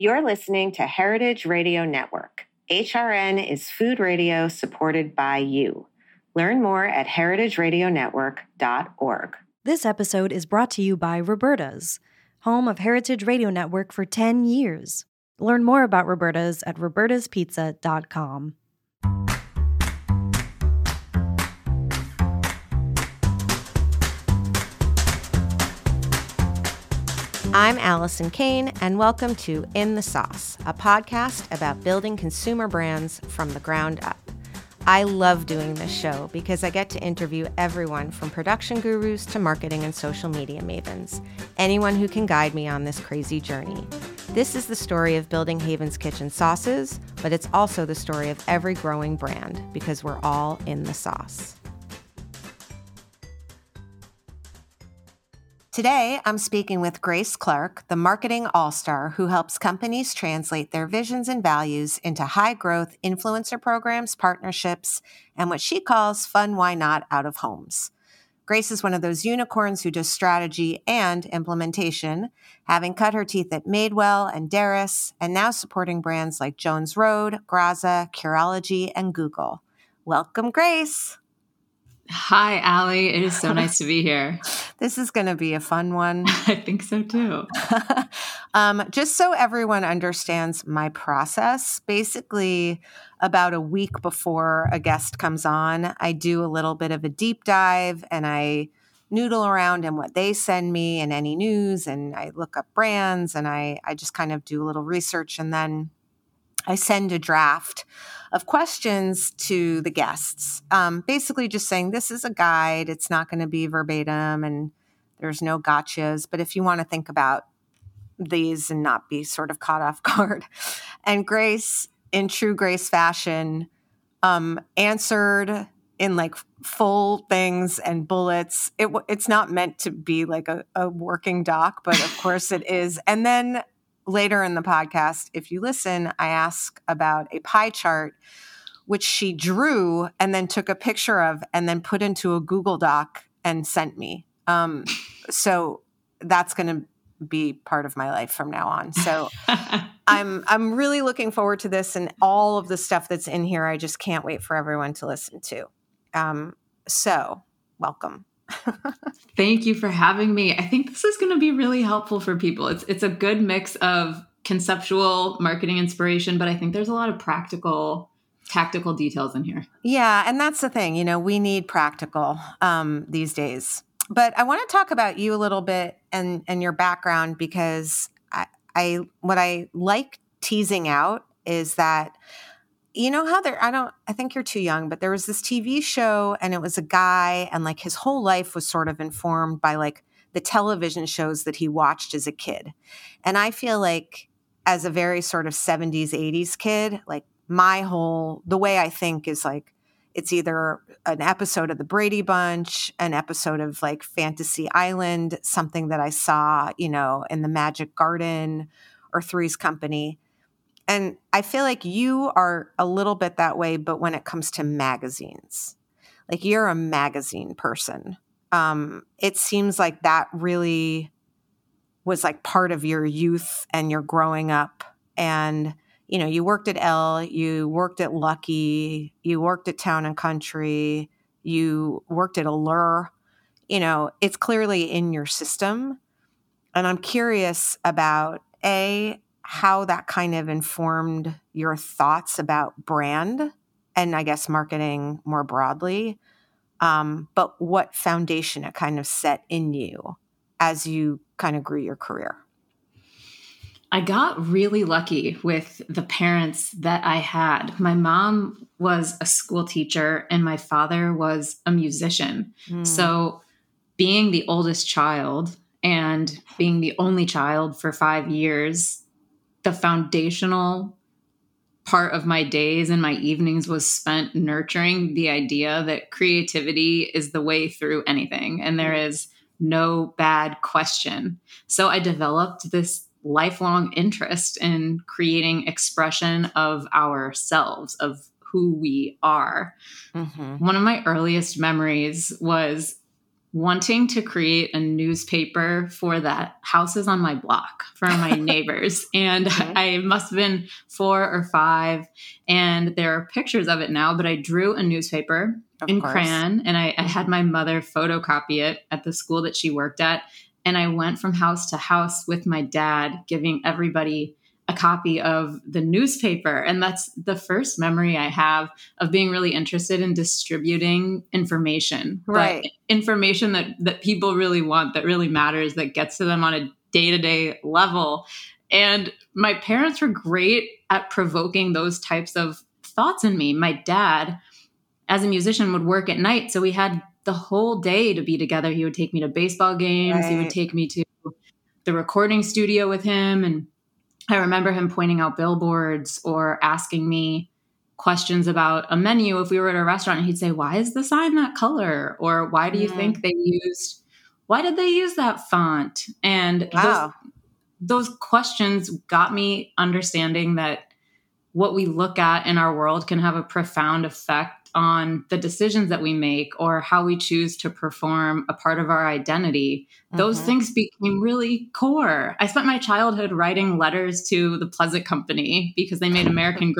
You're listening to Heritage Radio Network. HRN is food radio supported by you. Learn more at heritageradionetwork.org. This episode is brought to you by Roberta's, home of Heritage Radio Network for 10 years. Learn more about Roberta's at robertaspizza.com. I'm Allison Kane, and welcome to In the Sauce, a podcast about building consumer brands from the ground up. I love doing this show because I get to interview everyone from production gurus to marketing and social media mavens, anyone who can guide me on this crazy journey. This is the story of building Haven's Kitchen sauces, but it's also the story of every growing brand because we're all in the sauce. Today, I'm speaking with Grace Clark, the marketing all-star who helps companies translate their visions and values into high-growth influencer programs, partnerships, and what she calls fun why not out of homes. Grace is one of those unicorns who does strategy and implementation, having cut her teeth at Madewell and Darris, and now supporting brands like Jones Road, Graza, Curology, and Google. Welcome, Grace. Hi, Allie. It is so nice to be here. This is going to be a fun one. I think so too. Just so everyone understands my process, basically about a week before a guest comes on, I do a little bit of a deep dive and I noodle around in what they send me and any news, and I look up brands and I just kind of do a little research, and then I send a draft of questions to the guests, basically just saying this is a guide. It's not going to be verbatim and there's no gotchas. But if you want to think about these and not be sort of caught off guard. And Grace, in true Grace fashion, answered in like full things and bullets. It's not meant to be like a working doc, but of course it is. And then later in the podcast, if you listen, I ask about a pie chart, which she drew and then took a picture of and then put into a Google Doc and sent me. So that's going to be part of my life from now on. So I'm really looking forward to this and all of the stuff that's in here. I just can't wait for everyone to listen to. So welcome. Thank you for having me. I think this is going to be really helpful for people. It's a good mix of conceptual marketing inspiration, but I think there's a lot of practical, tactical details in here. Yeah, and that's the thing. You know, we need practical these days. But I want to talk about you a little bit and your background, because what I like teasing out is that, you know how I think you're too young, but there was this TV show and it was a guy and like his whole life was sort of informed by like the television shows that he watched as a kid. And I feel like as a very sort of 70s, 80s kid, like the way I think is like, it's either an episode of the Brady Bunch, an episode of like Fantasy Island, something that I saw, you know, in the Magic Garden or Three's Company. And I feel like you are a little bit that way, but when it comes to magazines, like you're a magazine person. It seems like that really was like part of your youth and your growing up. And, you know, you worked at Elle, you worked at Lucky, you worked at Town and Country, you worked at Allure. You know, it's clearly in your system. And I'm curious about, how that kind of informed your thoughts about brand and I guess marketing more broadly, but what foundation it kind of set in you as you kind of grew your career. I got really lucky with the parents that I had. My mom was a school teacher and my father was a musician. So being the oldest child and being the only child for 5 years, the foundational part of my days and my evenings was spent nurturing the idea that creativity is the way through anything and there is no bad question. So I developed this lifelong interest in creating expression of ourselves, of who we are. Mm-hmm. One of my earliest memories was wanting to create a newspaper for the houses on my block for my neighbors. And I must have been 4 or 5. And there are pictures of it now, but I drew a newspaper in crayon, and I had my mother photocopy it at the school that she worked at. And I went from house to house with my dad, giving everybody a copy of the newspaper. And that's the first memory I have of being really interested in distributing information, right? But information that people really want, that really matters, that gets to them on a day-to-day level. And my parents were great at provoking those types of thoughts in me. My dad, as a musician, would work at night. So we had the whole day to be together. He would take me to baseball games. He would take me to the recording studio with him. And I remember him pointing out billboards or asking me questions about a menu if we were at a restaurant, and he'd say, why is the sign that color? Or why do you think why did they use that font? And those questions got me understanding that what we look at in our world can have a profound effect on the decisions that we make or how we choose to perform a part of our identity. Those things became really core. I spent my childhood writing letters to the Pleasant Company because they made American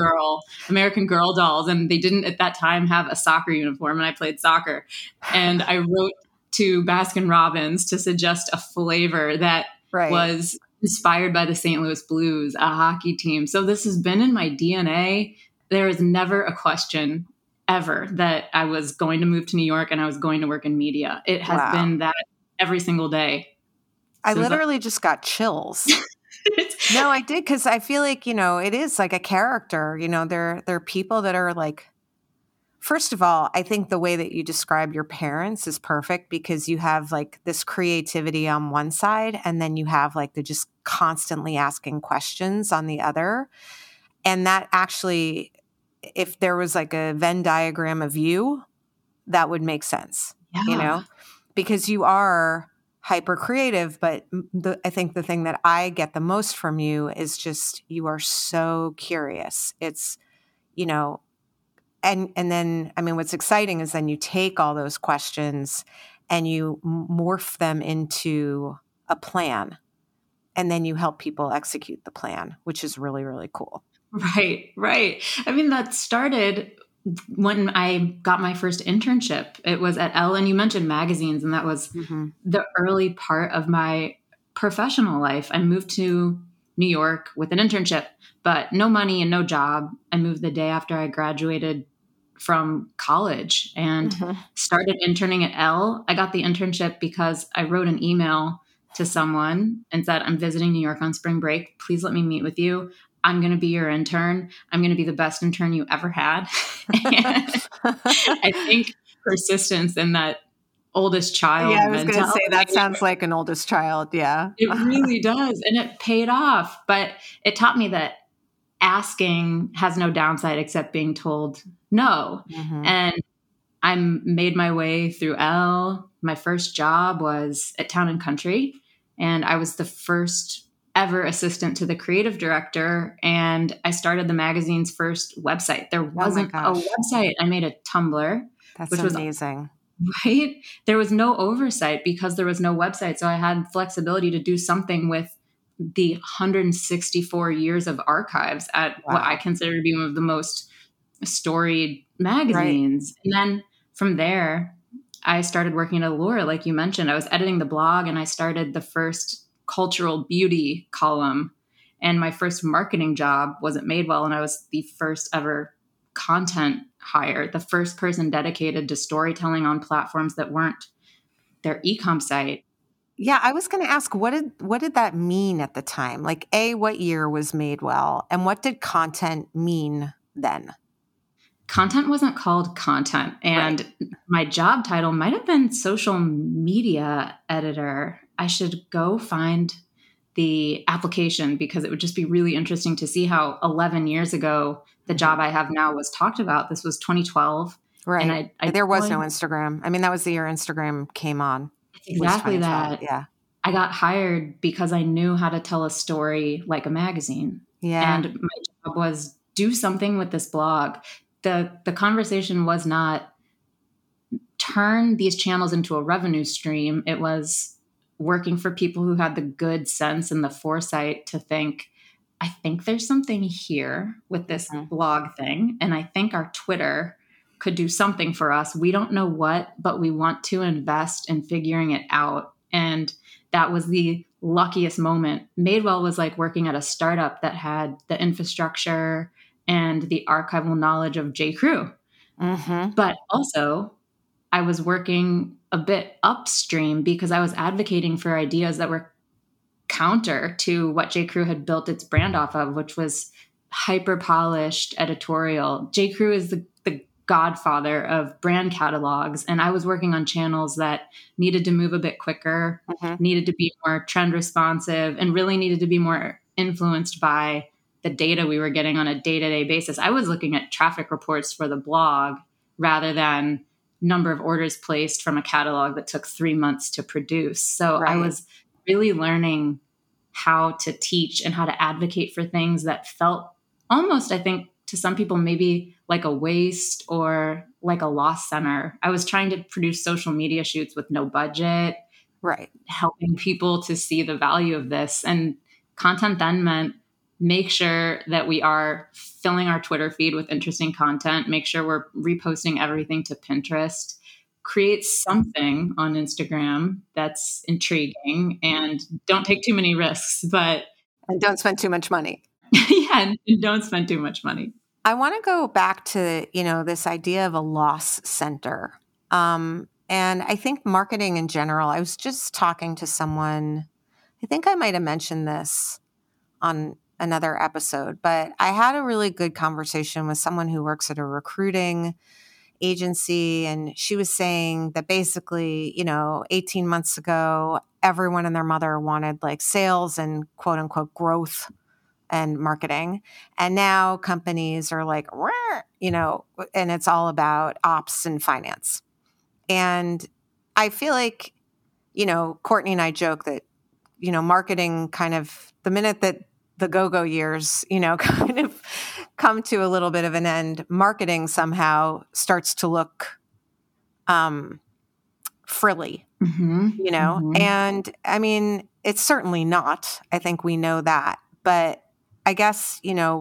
Girl dolls, and they didn't at that time have a soccer uniform, and I played soccer. And I wrote to Baskin Robbins to suggest a flavor that was inspired by the St. Louis Blues, a hockey team. So this has been in my DNA. There is never a question ever that I was going to move to New York and I was going to work in media. It has been that every single day. I literally just got chills. No, I did, because I feel like, it is like a character. There are people that are like, first of all, I think the way that you describe your parents is perfect, because you have like this creativity on one side, and then you have like the just constantly asking questions on the other. And that actually, if there was like a Venn diagram of you, that would make sense, because you are hyper creative. But I think the thing that I get the most from you is just, you are so curious. It's, and then, I mean, what's exciting is then you take all those questions and you morph them into a plan, and then you help people execute the plan, which is really, really cool. Right. I mean, that started when I got my first internship. It was at Elle, and you mentioned magazines, and that was the early part of my professional life. I moved to New York with an internship, but no money and no job. I moved the day after I graduated from college and started interning at Elle. I got the internship because I wrote an email to someone and said, I'm visiting New York on spring break. Please let me meet with you. I'm going to be your intern. I'm going to be the best intern you ever had. And I think persistence in that oldest child. Yeah, I was going to say that sounds like an oldest child. Yeah, it really does. And it paid off. But it taught me that asking has no downside except being told no. And I made my way through Elle. My first job was at Town and Country, and I was the first ever assistant to the creative director. And I started the magazine's first website. There wasn't a website. I made a Tumblr. That's amazing. Right? There was no oversight because there was no website. So I had flexibility to do something with the 164 years of archives at what I consider to be one of the most storied magazines. And then from there, I started working at Allure, like you mentioned. I was editing the blog, and I started the first cultural beauty column. And my first marketing job was at Madewell, and I was the first ever content hire, the first person dedicated to storytelling on platforms that weren't their e-com site. Yeah, I was going to ask, what did that mean at the time? Like, what year was Madewell, and what did content mean then? Content wasn't called content, and my job title might have been social media editor. I should go find the application, because it would just be really interesting to see how 11 years ago the job I have now was talked about. This was 2012. Right. And there was no Instagram. I mean, that was the year Instagram came on. Exactly that. Yeah. I got hired because I knew how to tell a story like a magazine. Yeah. And my job was do something with this blog. The conversation was not turn these channels into a revenue stream, it was working for people who had the good sense and the foresight to think, I think there's something here with this blog thing. And I think our Twitter could do something for us. We don't know what, but we want to invest in figuring it out. And that was the luckiest moment. Madewell was like working at a startup that had the infrastructure and the archival knowledge of J.Crew. But also, I was working a bit upstream because I was advocating for ideas that were counter to what J.Crew had built its brand off of, which was hyper polished editorial. J.Crew is the godfather of brand catalogs. And I was working on channels that needed to move a bit quicker, needed to be more trend responsive, and really needed to be more influenced by the data we were getting on a day-to-day basis. I was looking at traffic reports for the blog rather than number of orders placed from a catalog that took 3 months to produce. So I was really learning how to teach and how to advocate for things that felt almost, I think, to some people, maybe like a waste or like a loss center. I was trying to produce social media shoots with no budget, helping people to see the value of this. And content then meant make sure that we are filling our Twitter feed with interesting content, make sure we're reposting everything to Pinterest, create something on Instagram that's intriguing, and don't take too many risks, and don't spend too much money. And don't spend too much money. I want to go back to, this idea of a loss center. And I think marketing in general, I was just talking to someone, I think I might have mentioned this on another episode, but I had a really good conversation with someone who works at a recruiting agency. And she was saying that basically, 18 months ago, everyone and their mother wanted like sales and quote unquote growth and marketing. And now companies are like, and it's all about ops and finance. And I feel like, Courtney and I joke that, marketing kind of, the minute that the go-go years, kind of come to a little bit of an end, marketing somehow starts to look frilly, And I mean, it's certainly not. I think we know that. But I guess,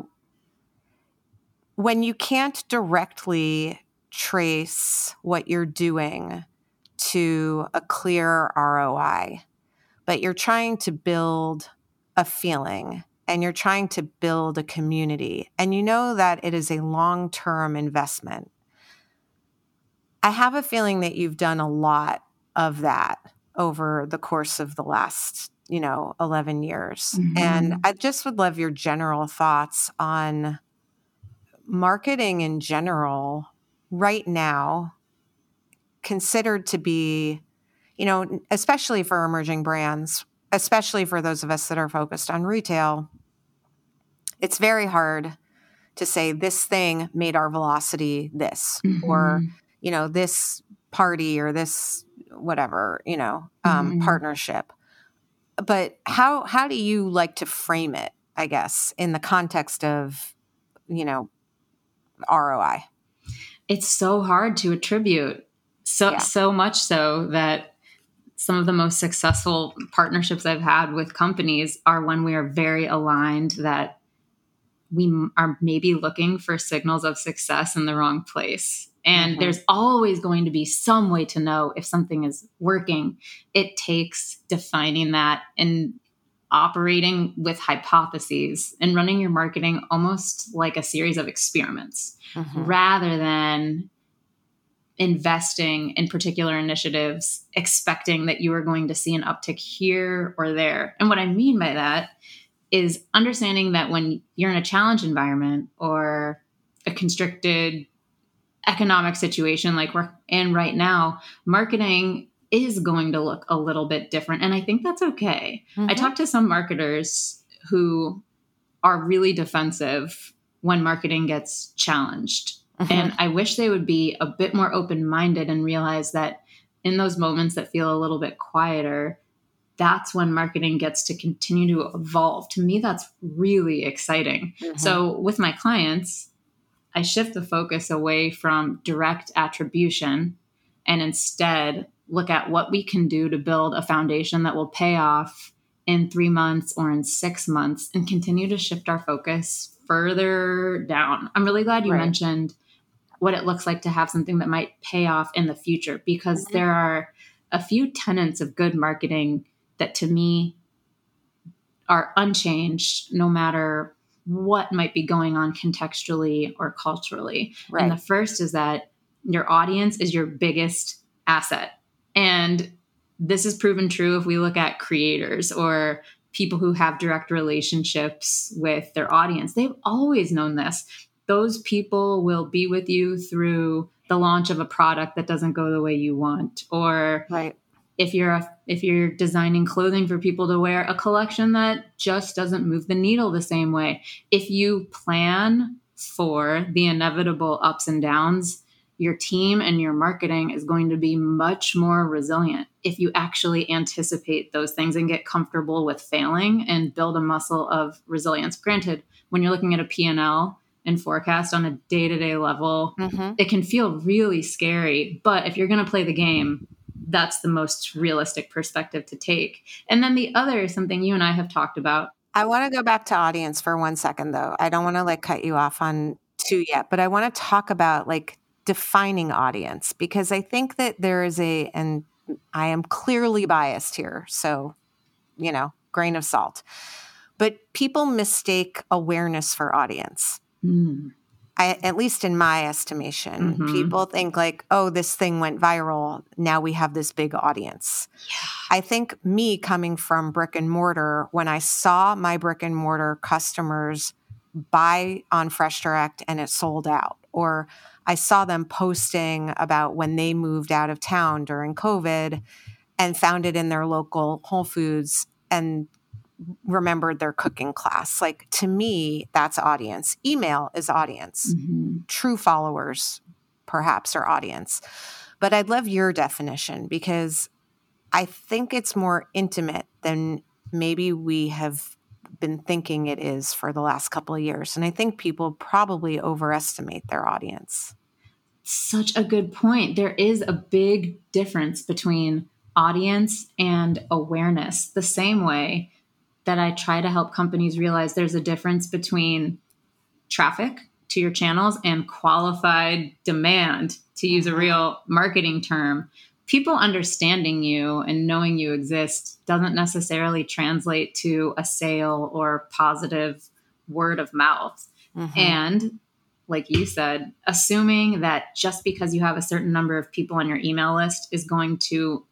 when you can't directly trace what you're doing to a clear ROI, but you're trying to build a feeling and you're trying to build a community, and you know that it is a long-term investment. I have a feeling that you've done a lot of that over the course of the last 11 years. And I just would love your general thoughts on marketing in general right now, considered to be, especially for emerging brands, especially for those of us that are focused on retail. It's very hard to say this thing made our velocity this, or, this party or this whatever, partnership. But how do you like to frame it, I guess, in the context of, ROI? It's so hard to attribute. So much so that some of the most successful partnerships I've had with companies are when we are very aligned that we are maybe looking for signals of success in the wrong place. And there's always going to be some way to know if something is working. It takes defining that and operating with hypotheses and running your marketing almost like a series of experiments rather than investing in particular initiatives, expecting that you are going to see an uptick here or there. And what I mean by that is understanding that when you're in a challenge environment or a constricted economic situation like we're in right now, marketing is going to look a little bit different. And I think that's okay. I talk to some marketers who are really defensive when marketing gets challenged. And I wish they would be a bit more open-minded and realize that in those moments that feel a little bit quieter, that's when marketing gets to continue to evolve. To me, that's really exciting. So with my clients, I shift the focus away from direct attribution and instead look at what we can do to build a foundation that will pay off in 3 months or in 6 months, and continue to shift our focus further down. I'm really glad you mentioned what it looks like to have something that might pay off in the future, because there are a few tenets of good marketing that to me are unchanged no matter what might be going on contextually or culturally. Right. And the first is that your audience is your biggest asset. And this is proven true if we look at creators or people who have direct relationships with their audience. They've always known this. Those people will be with you through the launch of a product that doesn't go the way you want, or if you're designing clothing for people to wear, a collection that just doesn't move the needle the same way. If you plan for the inevitable ups and downs, your team and your marketing is going to be much more resilient if you actually anticipate those things and get comfortable with failing and build a muscle of resilience. Granted, when you're looking at a P&L and forecast on a day-to-day level, it can feel really scary. But if you're going to play the game, that's the most realistic perspective to take. And then the other, something you and I have talked about. I want to go back to audience for 1 second, though. I don't want to cut you off on 2 yet, but I want to talk about defining audience, because I think that there is and I am clearly biased here, so, grain of salt, but people mistake awareness for audience. At least in my estimation, people think oh, this thing went viral. Now we have this big audience. Yeah. I think me coming from brick and mortar, when I saw my brick and mortar customers buy on Fresh Direct and it sold out, or I saw them posting about when they moved out of town during COVID and found it in their local Whole Foods and remembered their cooking class. To me, that's audience. Email is audience. True followers, perhaps, are audience. But I'd love your definition, because I think it's more intimate than maybe we have been thinking it is for the last couple of years. And I think people probably overestimate their audience. Such a good point. There is a big difference between audience and awareness, the same way that I try to help companies realize there's a difference between traffic to your channels and qualified demand, to use a real marketing term. People understanding you and knowing you exist doesn't necessarily translate to a sale or positive word of mouth. And like you said, assuming that just because you have a certain number of people on your email list is going to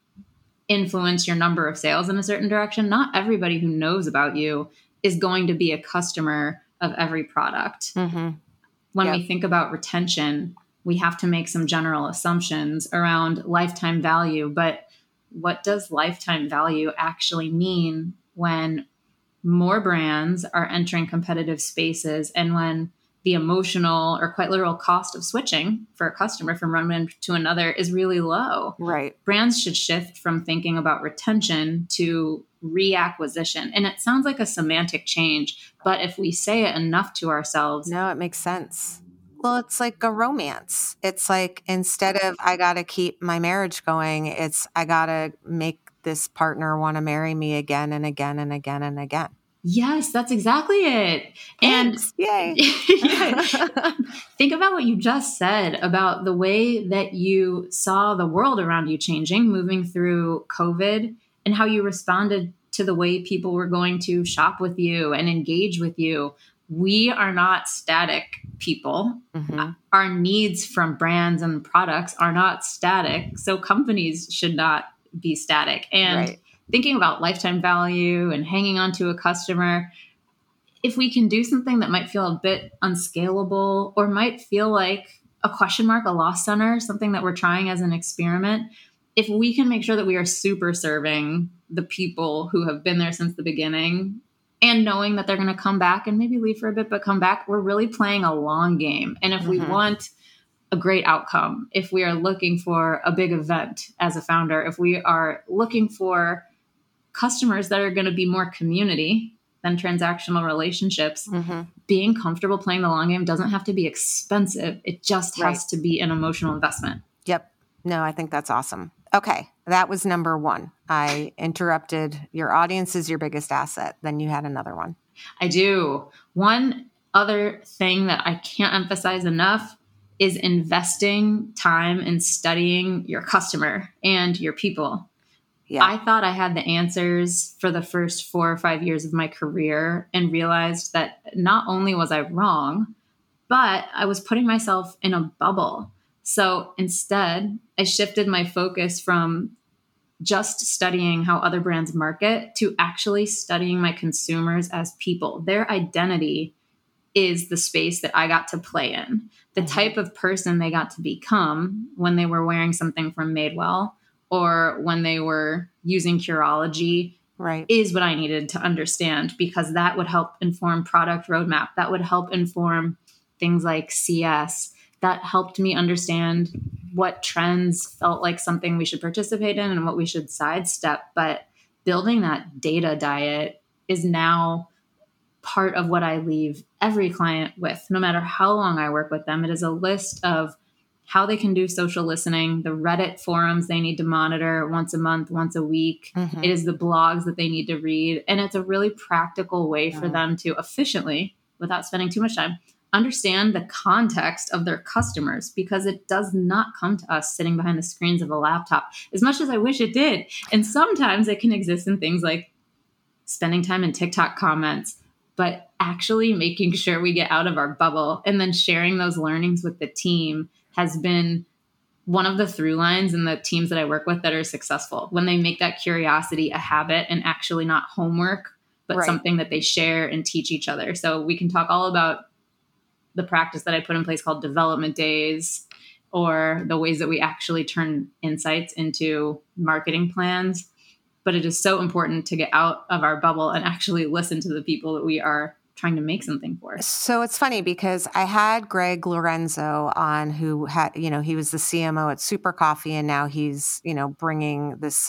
influence your number of sales in a certain direction. Not everybody who knows about you is going to be a customer of every product. When we think about retention, we have to make some general assumptions around lifetime value. But what does lifetime value actually mean when more brands are entering competitive spaces, and when the emotional or quite literal cost of switching for a customer from one brand to another is really low? Right. Brands should shift from thinking about retention to reacquisition. And it sounds like a semantic change, but if we say it enough to ourselves. No, it makes sense. Well, it's like a romance. It's instead of I got to keep my marriage going, it's I got to make this partner want to marry me again and again and again and again. Yes, that's exactly it. Thanks. Yay. Think about what you just said about the way that you saw the world around you changing, moving through COVID, and how you responded to the way people were going to shop with you and engage with you. We are not static people. Our needs from brands and products are not static. So companies should not be static. And thinking about lifetime value and hanging on to a customer, if we can do something that might feel a bit unscalable or might feel like a question mark, a loss center, something that we're trying as an experiment, if we can make sure that we are super serving the people who have been there since the beginning and knowing that they're going to come back and maybe leave for a bit, but come back, we're really playing a long game. And if we want a great outcome, if we are looking for a big event as a founder, if we are looking for customers that are going to be more community than transactional relationships, being comfortable playing the long game doesn't have to be expensive. It just has to be an emotional investment. Yep. No, I think that's awesome. Okay. That was number one. I interrupted. Your audience is your biggest asset. Then you had another one. I do. One other thing that I can't emphasize enough is investing time in studying your customer and your people. Yeah. I thought I had the answers for the first 4 or 5 years of my career and realized that not only was I wrong, but I was putting myself in a bubble. So instead, I shifted my focus from just studying how other brands market to actually studying my consumers as people. Their identity is the space that I got to play in. The type of person they got to become when they were wearing something from Madewell or when they were using Curology is what I needed to understand, because that would help inform product roadmap. That would help inform things like CS. That helped me understand what trends felt like something we should participate in and what we should sidestep. But building that data diet is now part of what I leave every client with, no matter how long I work with them. It is a list of how they can do social listening, the Reddit forums they need to monitor once a month, once a week. It is the blogs that they need to read. And it's a really practical way for them to efficiently, without spending too much time, understand the context of their customers, because it does not come to us sitting behind the screens of a laptop, as much as I wish it did. And sometimes it can exist in things like spending time in TikTok comments, but actually making sure we get out of our bubble and then sharing those learnings with the team has been one of the through lines in the teams that I work with that are successful, when they make that curiosity a habit and actually not homework, but something that they share and teach each other. So we can talk all about the practice that I put in place called development days, or the ways that we actually turn insights into marketing plans. But it is so important to get out of our bubble and actually listen to the people that we are trying to make something for. So it's funny because I had Greg Lorenzo on, who had, he was the CMO at Super Coffee, and now he's, bringing this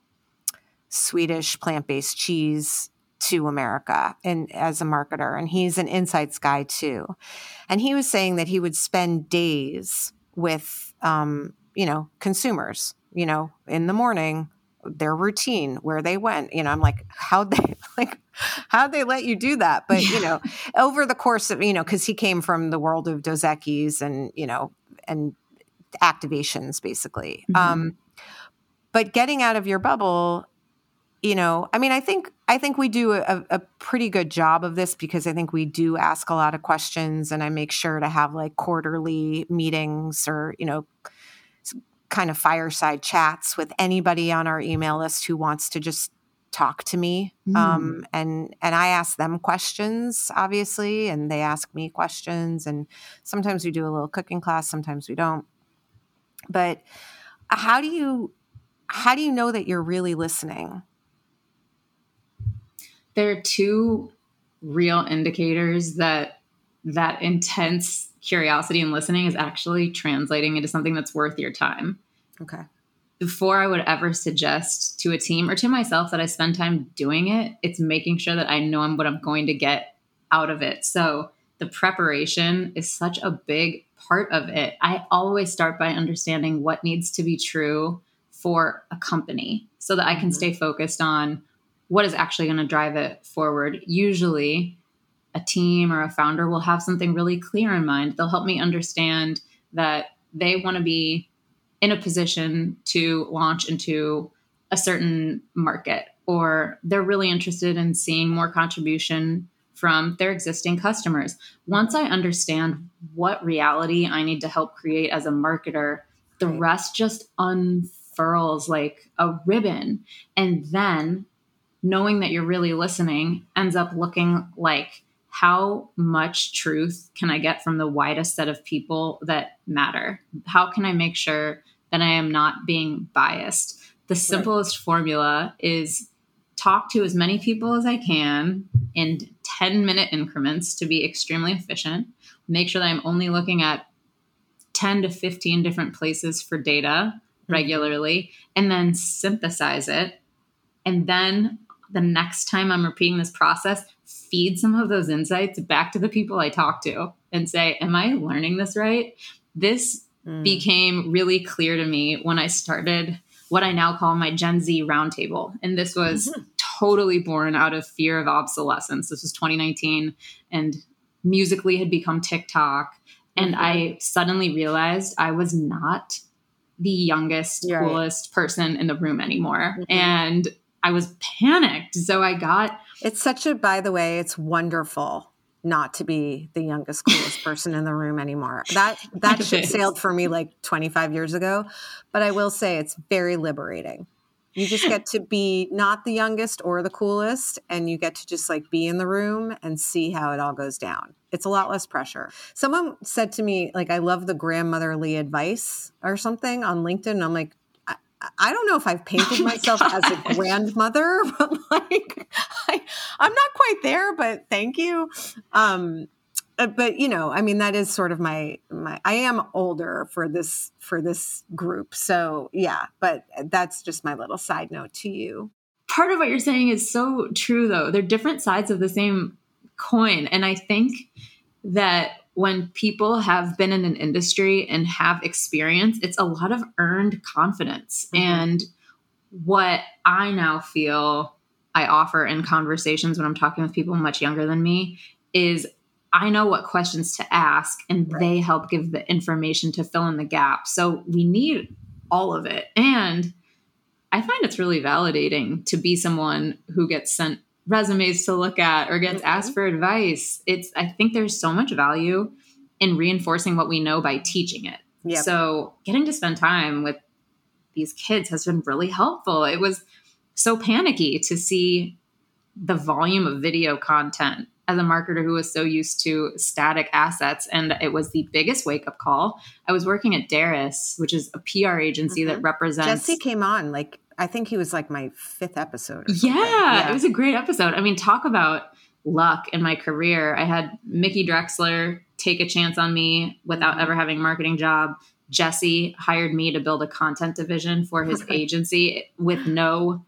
Swedish plant-based cheese to America and as a marketer. And he's an insights guy too. And he was saying that he would spend days with, consumers, in the morning, their routine, where they went, I'm like, how'd they let you do that? But, over the course of, because he came from the world of Dos Equis and, and activations basically. But getting out of your bubble, I think we do a pretty good job of this, because I think we do ask a lot of questions, and I make sure to have like quarterly meetings or, kind of fireside chats with anybody on our email list who wants to just talk to me. And I ask them questions, obviously, and they ask me questions. And sometimes we do a little cooking class, sometimes we don't. But how do you know that you're really listening? There are two real indicators that intense curiosity and listening is actually translating into something that's worth your time. Okay. Before I would ever suggest to a team or to myself that I spend time doing it, it's making sure that I know what I'm going to get out of it. So the preparation is such a big part of it. I always start by understanding what needs to be true for a company so that I can stay focused on what is actually going to drive it forward. Usually a team or a founder will have something really clear in mind. They'll help me understand that they want to be in a position to launch into a certain market, or they're really interested in seeing more contribution from their existing customers. Once I understand what reality I need to help create as a marketer, the rest just unfurls like a ribbon. And then knowing that you're really listening ends up looking like, how much truth can I get from the widest set of people that matter? How can I make sure that I am not being biased? The simplest formula is talk to as many people as I can in 10-minute increments to be extremely efficient. Make sure that I'm only looking at 10 to 15 different places for data regularly, and then synthesize it. And then the next time I'm repeating this process, feed some of those insights back to the people I talk to and say, am I learning this right? This became really clear to me when I started what I now call my Gen Z roundtable. And this was totally born out of fear of obsolescence. This was 2019 and Musical.ly had become TikTok. And I suddenly realized I was not the youngest, coolest person in the room anymore. And I was panicked. So it's such a, by the way, it's wonderful not to be the youngest, coolest person in the room anymore. That ship sailed for me like 25 years ago. But I will say it's very liberating. You just get to be not the youngest or the coolest, and you get to just like be in the room and see how it all goes down. It's a lot less pressure. Someone said to me, like, I love the grandmotherly advice or something on LinkedIn. And I'm like, I don't know if I've painted myself as a grandmother, but like, I'm not quite there, but thank you. But you know, I mean, that is sort of my, I am older for this group. So yeah, but that's just my little side note to you. Part of what you're saying is so true though. They're different sides of the same coin. And I think that when people have been in an industry and have experience, it's a lot of earned confidence. And what I now feel I offer in conversations when I'm talking with people much younger than me is I know what questions to ask, and they help give the information to fill in the gap. So we need all of it. And I find it's really validating to be someone who gets sent resumes to look at or gets asked for advice. I think there's so much value in reinforcing what we know by teaching it. Yep. So getting to spend time with these kids has been really helpful. It was so panicky to see the volume of video content as a marketer who was so used to static assets. And it was the biggest wake-up call. I was working at Darris, which is a PR agency that represents... Jesse came on, like, I think he was like my 5th episode. Yeah, it was a great episode. I mean, talk about luck in my career. I had Mickey Drexler take a chance on me without ever having a marketing job. Jesse hired me to build a content division for his agency with no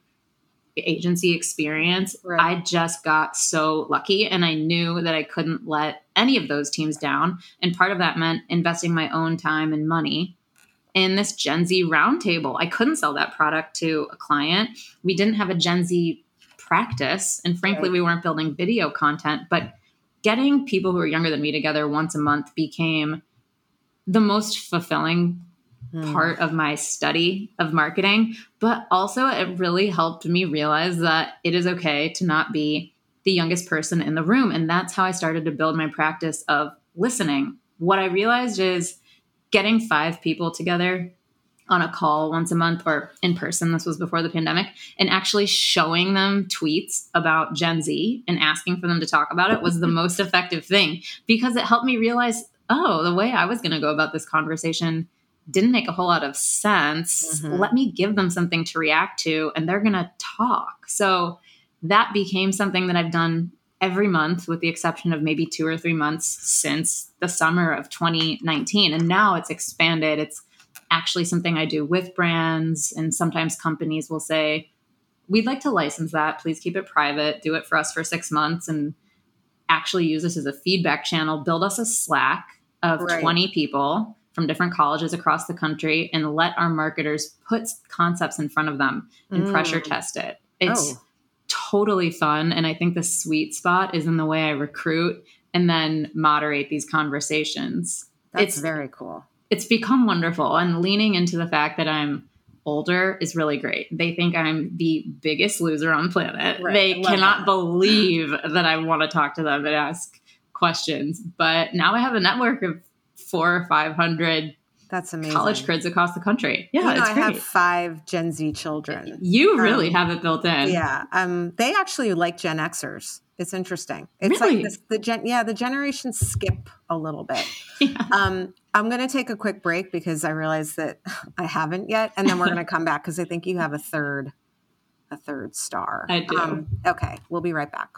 agency experience. I just got so lucky, and I knew that I couldn't let any of those teams down. And part of that meant investing my own time and money in this Gen Z roundtable. I couldn't sell that product to a client. We didn't have a Gen Z practice. And frankly, we weren't building video content, but getting people who are younger than me together once a month became the most fulfilling part of my study of marketing. But also it really helped me realize that it is okay to not be the youngest person in the room. And that's how I started to build my practice of listening. What I realized is getting 5 people together on a call once a month or in person, this was before the pandemic, and actually showing them tweets about Gen Z and asking for them to talk about it was the most effective thing, because it helped me realize, oh, the way I was going to go about this conversation didn't make a whole lot of sense. Let me give them something to react to, and they're going to talk. So that became something that I've done every month, with the exception of maybe 2 or 3 months since the summer of 2019. And now it's expanded. It's actually something I do with brands. And sometimes companies will say, we'd like to license that. Please keep it private. Do it for us for 6 months and actually use this as a feedback channel. Build us a Slack of 20 people from different colleges across the country and let our marketers put concepts in front of them and pressure test it. It's totally fun. And I think the sweet spot is in the way I recruit and then moderate these conversations. That's very cool. It's become wonderful. And leaning into the fact that I'm older is really great. They think I'm the biggest loser on planet. They cannot believe that I want to talk to them and ask questions. But now I have a network of 400 or 500 That's amazing. college kids across the country. Yeah, I have 5 Gen Z children. You really have it built in. Yeah. They actually like Gen Xers. It's interesting. It's really? like the generations skip a little bit. I'm going to take a quick break because I realize that I haven't yet. And then we're going to come back because I think you have a third star. I do. Okay. We'll be right back.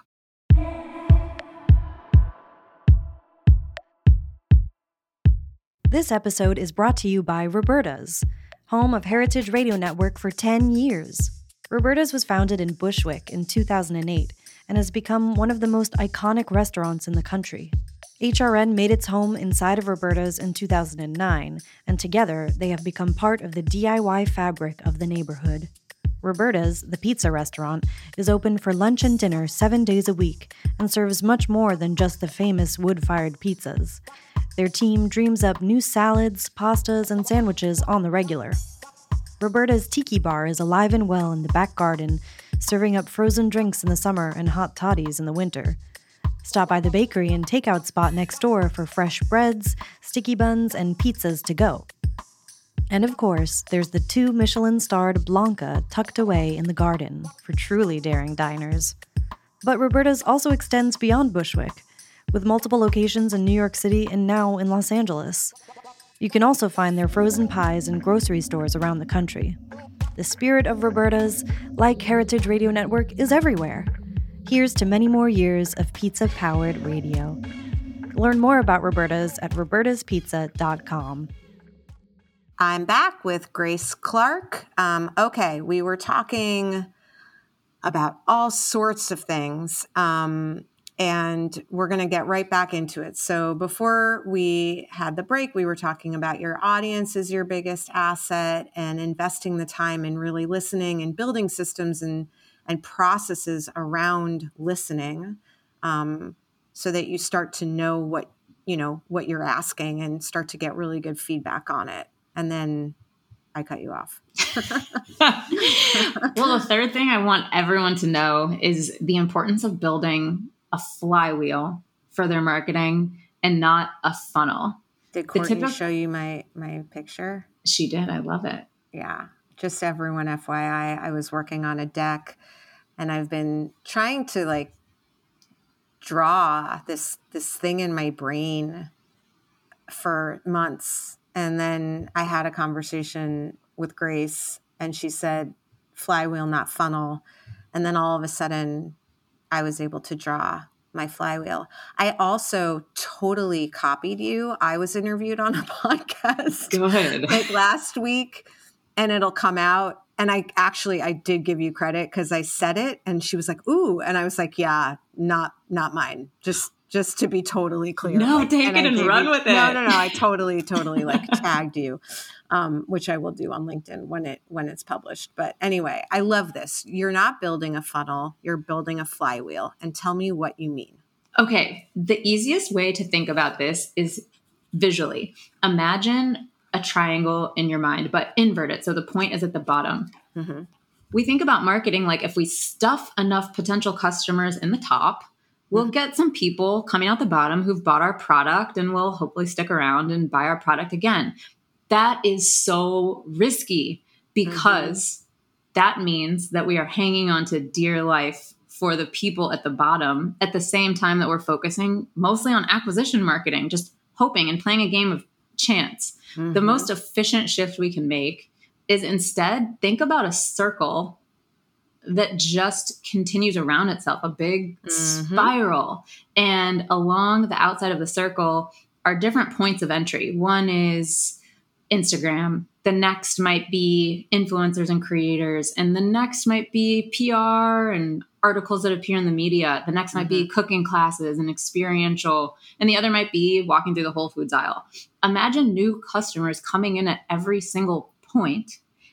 This episode is brought to you by Roberta's, home of Heritage Radio Network for 10 years. Roberta's was founded in Bushwick in 2008 and has become one of the most iconic restaurants in the country. HRN made its home inside of Roberta's in 2009, and together they have become part of the DIY fabric of the neighborhood. Roberta's, the pizza restaurant, is open for lunch and dinner 7 days a week and serves much more than just the famous wood-fired pizzas. Their team dreams up new salads, pastas, and sandwiches on the regular. Roberta's Tiki Bar is alive and well in the back garden, serving up frozen drinks in the summer and hot toddies in the winter. Stop by the bakery and takeout spot next door for fresh breads, sticky buns, and pizzas to go. And of course, there's the 2 Michelin-starred Blanca tucked away in the garden for truly daring diners. But Roberta's also extends beyond Bushwick, with multiple locations in New York City and now in Los Angeles. You can also find their frozen pies in grocery stores around the country. The spirit of Roberta's, like Heritage Radio Network, is everywhere. Here's to many more years of pizza-powered radio. Learn more about Roberta's at robertaspizza.com. I'm back with Grace Clark. Okay, we were talking about all sorts of things, and we're going to get right back into it. So before we had the break, we were talking about your audience is your biggest asset and investing the time in really listening and building systems and processes around listening, so that you start to know what you're asking and start to get really good feedback on it. And then I cut you off. Well, the third thing I want everyone to know is the importance of building a flywheel for their marketing and not a funnel. Did Courtney show you my picture? She did. I love it. Yeah. Just everyone, FYI, I was working on a deck and I've been trying to draw this thing in my brain for months. And then I had a conversation with Grace and she said, flywheel, not funnel. And then all of a sudden I was able to draw my flywheel. I also totally copied you. I was interviewed on a podcast Good. Last week, and it'll come out. And I did give you credit because I said it and she was like, ooh. And I was like, yeah, not mine. Just to be totally clear. No, take it and run with it. No. I totally tagged you, which I will do on LinkedIn when it's published. But anyway, I love this. You're not building a funnel. You're building a flywheel. And tell me what you mean. Okay. The easiest way to think about this is visually. Imagine a triangle in your mind, but invert it. So the point is at the bottom. Mm-hmm. We think about marketing like if we stuff enough potential customers in the top, we'll get some people coming out the bottom who've bought our product and will hopefully stick around and buy our product again. That is so risky because that means that we are hanging on to dear life for the people at the bottom at the same time that we're focusing mostly on acquisition marketing, just hoping and playing a game of chance. Mm-hmm. The most efficient shift we can make is instead think about a circle that just continues around itself, a big spiral. And along the outside of the circle are different points of entry. One is Instagram. The next might be influencers and creators. And the next might be PR and articles that appear in the media. The next might be cooking classes and experiential. And the other might be walking through the Whole Foods aisle. Imagine new customers coming in at every single point,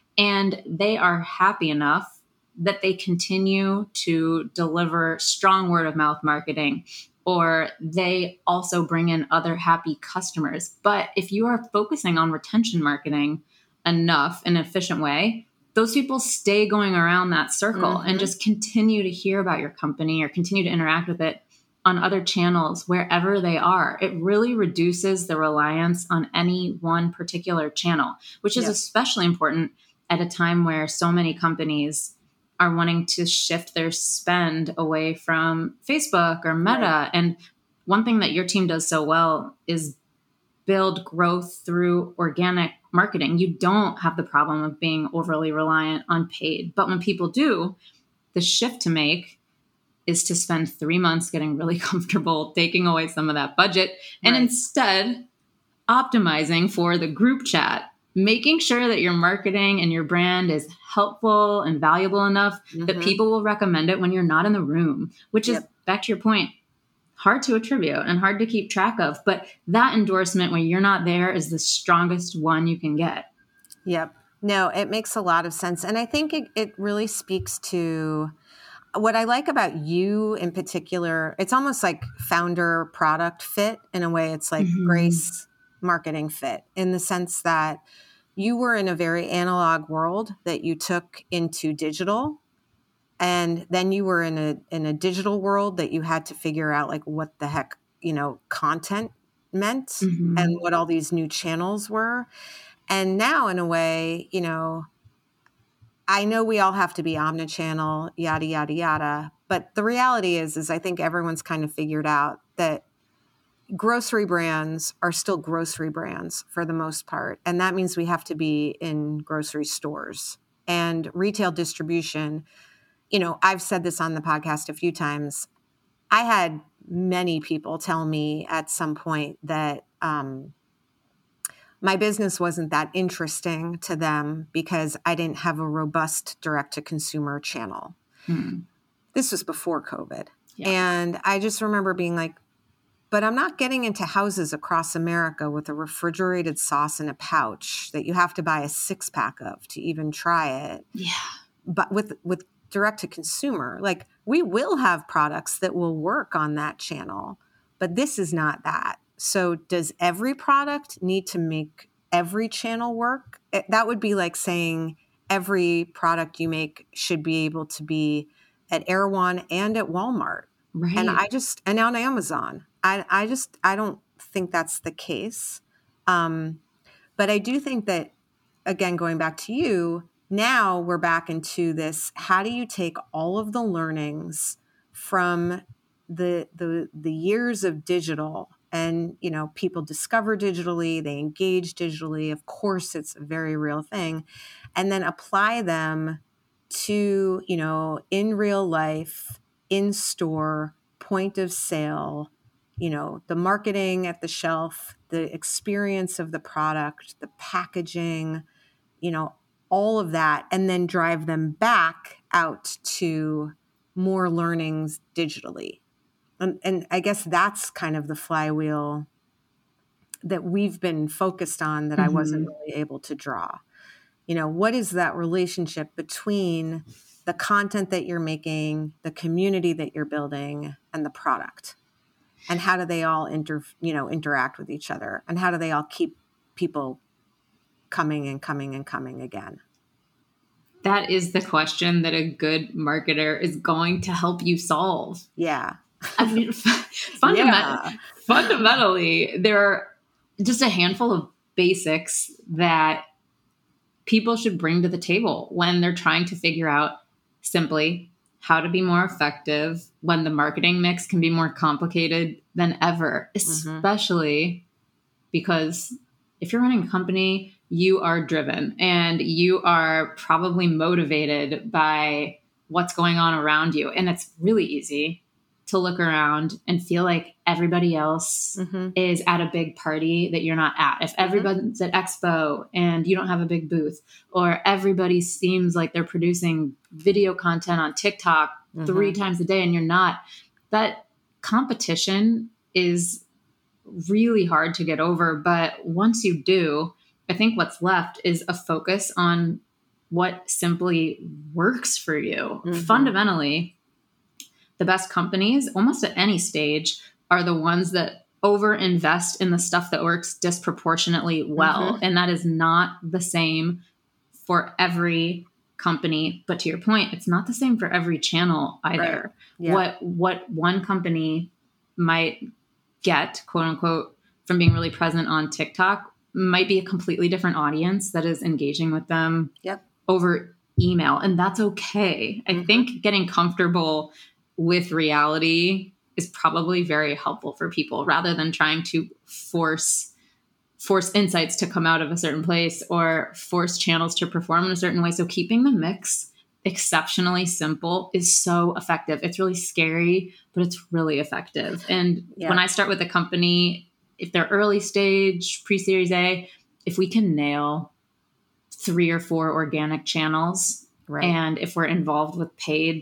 and they are happy enough that they continue to deliver strong word of mouth marketing, or they also bring in other happy customers. But if you are focusing on retention marketing enough in an efficient way, those people stay going around that circle and just continue to hear about your company or continue to interact with it on other channels wherever they are. It really reduces the reliance on any one particular channel, which is especially important at a time where so many companies are wanting to shift their spend away from Facebook or Meta. Right. And one thing that your team does so well is build growth through organic marketing. You don't have the problem of being overly reliant on paid. But when people do, the shift to make is to spend 3 months getting really comfortable, taking away some of that budget, and instead optimizing for the group chat, making sure that your marketing and your brand is helpful and valuable enough that people will recommend it when you're not in the room, which is, back to your point, hard to attribute and hard to keep track of. But that endorsement when you're not there is the strongest one you can get. Yep. No, it makes a lot of sense. And I think it really speaks to what I like about you in particular. It's almost like founder product fit in a way. It's like Grace marketing fit in the sense that you were in a very analog world that you took into digital. And then you were in a digital world that you had to figure out like what the heck, content meant and what all these new channels were. And now in a way, I know we all have to be omnichannel, yada, yada, yada. But the reality is I think everyone's kind of figured out that grocery brands are still grocery brands for the most part. And that means we have to be in grocery stores and retail distribution. I've said this on the podcast a few times. I had many people tell me at some point that my business wasn't that interesting to them because I didn't have a robust direct-to-consumer channel. This was before COVID. Yeah. And I just remember being like, but I'm not getting into houses across America with a refrigerated sauce in a pouch that you have to buy a 6-pack of to even try it. Yeah. But with direct-to-consumer, like we will have products that will work on that channel, but this is not that. So does every product need to make every channel work? That would be like saying every product you make should be able to be at Erewhon and at Walmart. Right. And on Amazon. I don't think that's the case. But I do think that, again, going back to you, now we're back into this. How do you take all of the learnings from the years of digital? And, people discover digitally, they engage digitally. Of course, it's a very real thing. And then apply them to, in real life, in store, point of sale, the marketing at the shelf, the experience of the product, the packaging, all of that, and then drive them back out to more learnings digitally. And I guess that's kind of the flywheel that we've been focused on that I wasn't really able to draw. What is that relationship between the content that you're making, the community that you're building, and the product? And how do they all interact with each other? And how do they all keep people coming and coming and coming again? That is the question that a good marketer is going to help you solve. Yeah. I mean, fundamentally, there are just a handful of basics that people should bring to the table when they're trying to figure out simply how to be more effective when the marketing mix can be more complicated than ever, especially because if you're running a company, you are driven and you are probably motivated by what's going on around you. And it's really easy to look around and feel like everybody else is at a big party that you're not at. If everybody's at Expo and you don't have a big booth, or everybody seems like they're producing video content on TikTok 3 times a day and you're not, that competition is really hard to get over. But once you do, I think what's left is a focus on what simply works for you. Fundamentally, the best companies, almost at any stage, are the ones that overinvest in the stuff that works disproportionately well. And that is not the same for every company. But to your point, it's not the same for every channel either. Right. Yeah. What one company might get, quote unquote, from being really present on TikTok might be a completely different audience that is engaging with them over email. And that's okay. I think getting comfortable with reality is probably very helpful for people rather than trying to force insights to come out of a certain place or force channels to perform in a certain way. So keeping the mix exceptionally simple is so effective. It's really scary, but it's really effective. And when I start with a company, if they're early stage, pre-Series A, if we can nail 3 or 4 organic channels, and if we're involved with paid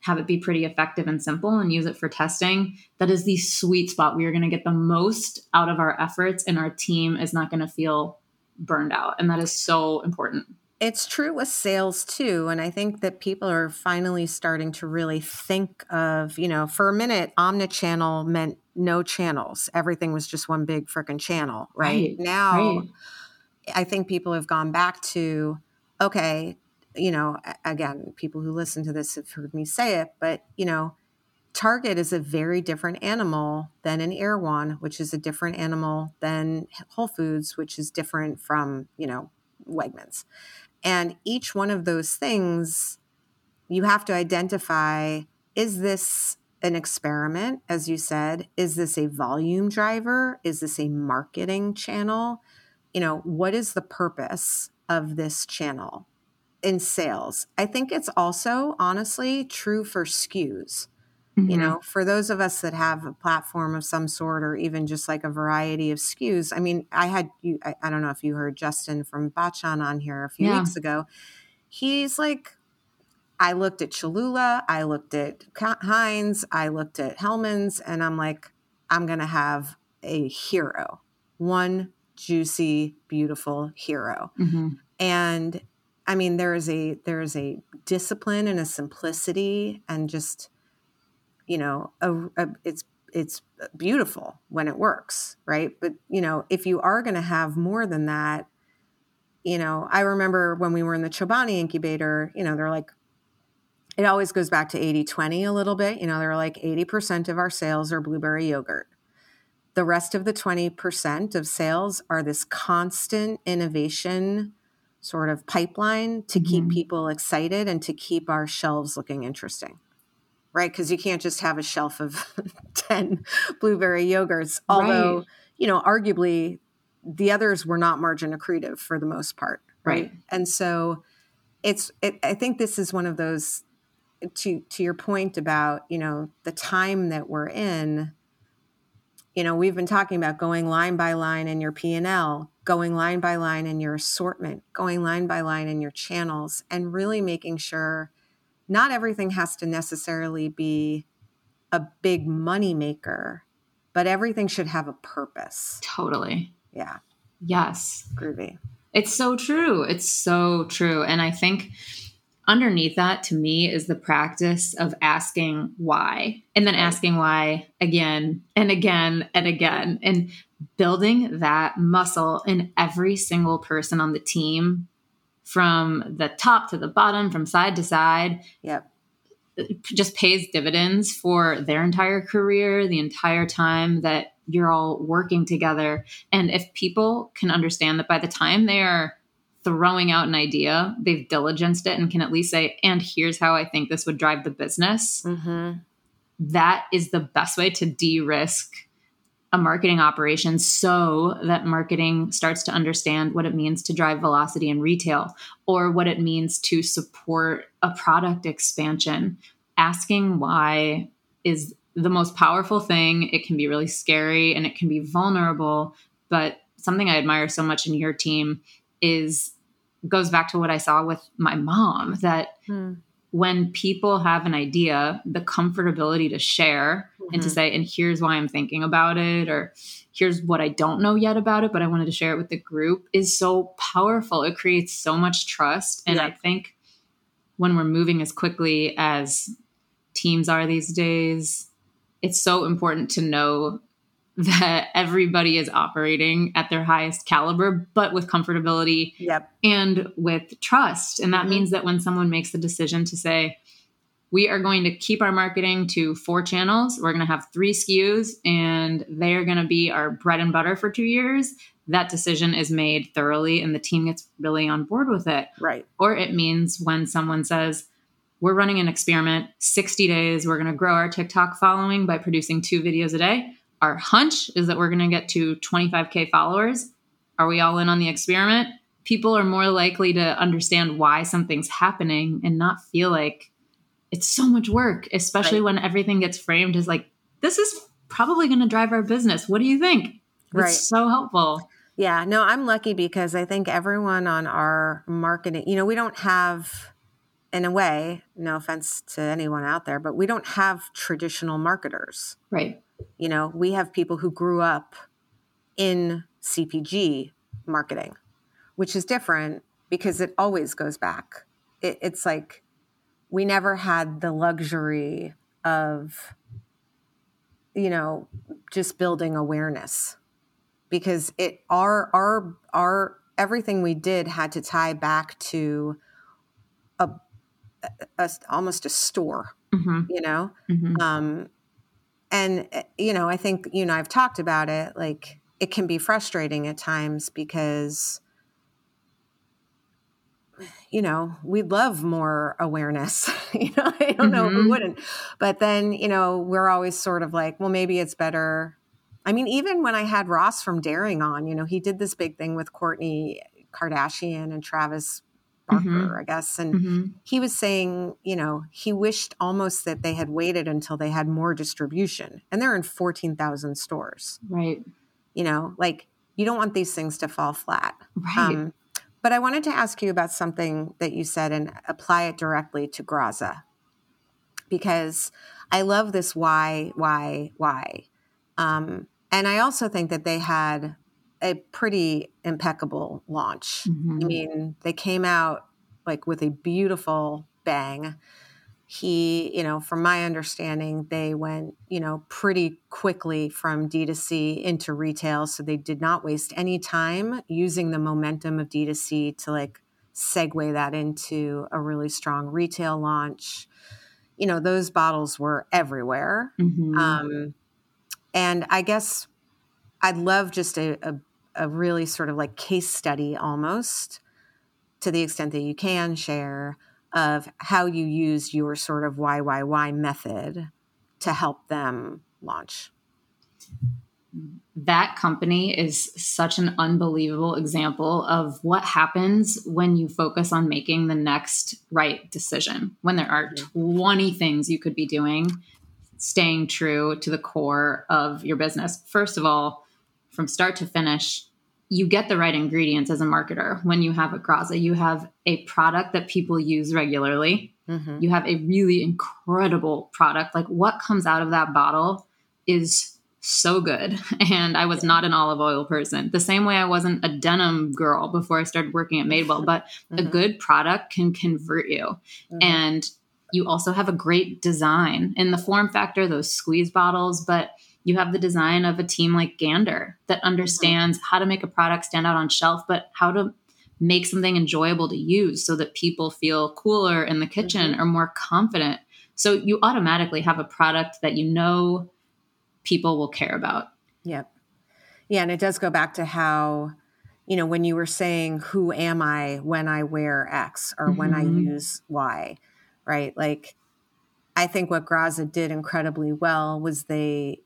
have it be pretty effective and simple and use it for testing, that is the sweet spot. We are going to get the most out of our efforts and our team is not going to feel burned out. And that is so important. It's true with sales too. And I think that people are finally starting to really think of, for a minute, omnichannel meant no channels. Everything was just one big freaking channel, right? Now, I think people have gone back to, okay, again, people who listen to this have heard me say it, but, Target is a very different animal than an Erewhon, which is a different animal than Whole Foods, which is different from, Wegmans. And each one of those things, you have to identify, is this an experiment, as you said? Is this a volume driver? Is this a marketing channel? What is the purpose of this channel in sales? I think it's also, honestly, true for SKUs. Mm-hmm. For those of us that have a platform of some sort or even just like a variety of SKUs. I mean, I don't know if you heard Justin from Bachan on here a few weeks ago. He's like, I looked at Cholula, I looked at Heinz, I looked at Hellmann's, and I'm like, I'm going to have a hero, one juicy, beautiful hero. Mm-hmm. And I mean, there is a discipline and a simplicity and just, it's beautiful when it works, right? But, if you are going to have more than that, I remember when we were in the Chobani incubator, they're like, it always goes back to 80-20 a little bit. They're like 80% of our sales are blueberry yogurt. The rest of the 20% of sales are this constant innovation sort of pipeline to keep people excited and to keep our shelves looking interesting. Right? Because you can't just have a shelf of 10 blueberry yogurts, although, arguably the others were not margin accretive for the most part. Right. And so I think this is one of those, to your point about, the time that we're in, we've been talking about going line by line in your P&L, going line by line in your assortment, going line by line in your channels, and really making sure not everything has to necessarily be a big money maker, but everything should have a purpose. Totally. Yeah. Yes. Groovy. It's so true. It's so true. And I think underneath that, to me, is the practice of asking why, and then asking why again and again and again, and building that muscle in every single person on the team, from the top to the bottom, from side to side. Yep. It just pays dividends for their entire career, the entire time that you're all working together. And if people can understand that by the time they are throwing out an idea, they've diligenced it and can at least say, and here's how I think this would drive the business. Mm-hmm. That is the best way to de-risk a marketing operation, so that marketing starts to understand what it means to drive velocity in retail, or what it means to support a product expansion. Asking why is the most powerful thing. It can be really scary and it can be vulnerable, but something I admire so much in your team goes back to what I saw with my mom, that when people have an idea, the comfortability to share and to say, and here's why I'm thinking about it, or here's what I don't know yet about it, but I wanted to share it with the group, is so powerful. It creates so much trust. And I think when we're moving as quickly as teams are these days, it's so important to know that everybody is operating at their highest caliber, but with comfortability and with trust. And that means that when someone makes the decision to say, we are going to keep our marketing to 4 channels, we're going to have 3 SKUs, and they're going to be our bread and butter for 2 years, that decision is made thoroughly and the team gets really on board with it. Right. Or it means when someone says, we're running an experiment, 60 days, we're going to grow our TikTok following by producing 2 videos a day. Our hunch is that we're going to get to 25K followers. Are we all in on the experiment? People are more likely to understand why something's happening and not feel like it's so much work, especially when everything gets framed as like, this is probably going to drive our business. What do you think? It's so helpful. Yeah, no, I'm lucky because I think everyone on our marketing, we don't have in a way, no offense to anyone out there, but we don't have traditional marketers. Right. You know, we have people who grew up in CPG marketing, which is different because it always goes back. It's like we never had the luxury of, you know, just building awareness, because our everything we did had to tie back to almost a store, you know? And, you know, I think, you know, I've talked about it, like it can be frustrating at times because, you know, we'd love more awareness. You know, I don't know if we wouldn't. But then, you know, we're always sort of like, well, maybe it's better. I mean, even when I had Ross from Daring on, you know, he did this big thing with Kourtney Kardashian and Travis Barker, I guess. And he was saying, you know, he wished almost that they had waited until they had more distribution. And they're in 14,000 stores. Right. You know, like you don't want these things to fall flat. Right. But I wanted to ask you about something that you said and apply it directly to Graza, because I love this why. And I also think that they had a pretty impeccable launch. I mean, they came out like with a beautiful bang. You know, from my understanding, they went, you know, pretty quickly from D2C into retail. So they did not waste any time using the momentum of D2C to like segue that into a really strong retail launch. You know, those bottles were everywhere. And I guess I'd love just a really sort of like case study almost, to the extent that you can share, of how you use your sort of why method to help them launch. That company is such an unbelievable example of what happens when you focus on making the next right decision. When there are 20 things you could be doing, staying true to the core of your business. First of all, from start to finish, you get the right ingredients as a marketer. When you have a Graza, you have a product that people use regularly. You have a really incredible product. Like what comes out of that bottle is so good. And I was not an olive oil person. The same way I wasn't a denim girl before I started working at Madewell, but a good product can convert you. And you also have a great design in the form factor, those squeeze bottles, but you have the design of a team like Gander that understands how to make a product stand out on shelf, but how to make something enjoyable to use so that people feel cooler in the kitchen or more confident. So you automatically have a product that you know people will care about. Yep. Yeah. And it does go back to how, you know, when you were saying, who am I when I wear X or when I use Y, right? Like, I think what Graza did incredibly well was they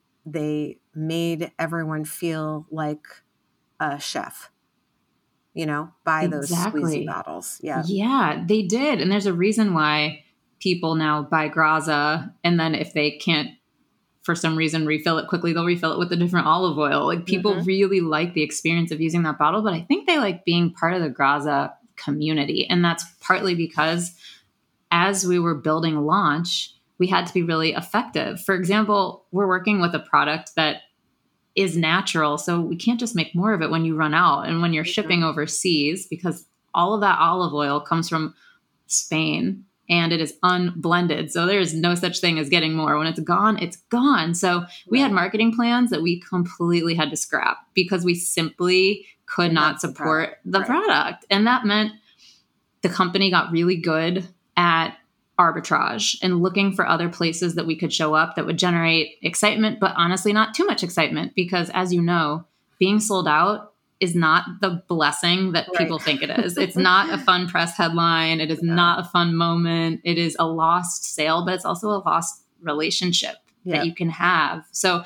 made everyone feel like a chef, you know, by those squeezy bottles. Yeah. Yeah, they did. And there's a reason why people now buy Graza. And then if they can't, for some reason, refill it quickly, they'll refill it with a different olive oil. Like people really like the experience of using that bottle, but I think they like being part of the Graza community. And that's partly because as we were building launch, we had to be really effective. For example, we're working with a product that is natural. So we can't just make more of it when you run out. And when you're shipping overseas, because all of that olive oil comes from Spain and it is unblended. So there's no such thing as getting more. When it's gone, it's gone. So we had marketing plans that we completely had to scrap because we simply could not support the product. And that meant the company got really good at arbitrage and looking for other places that we could show up that would generate excitement, but honestly, not too much excitement, because as you know, being sold out is not the blessing that people think it is. It's not a fun press headline. It is not a fun moment. It is a lost sale, but it's also a lost relationship that you can have. So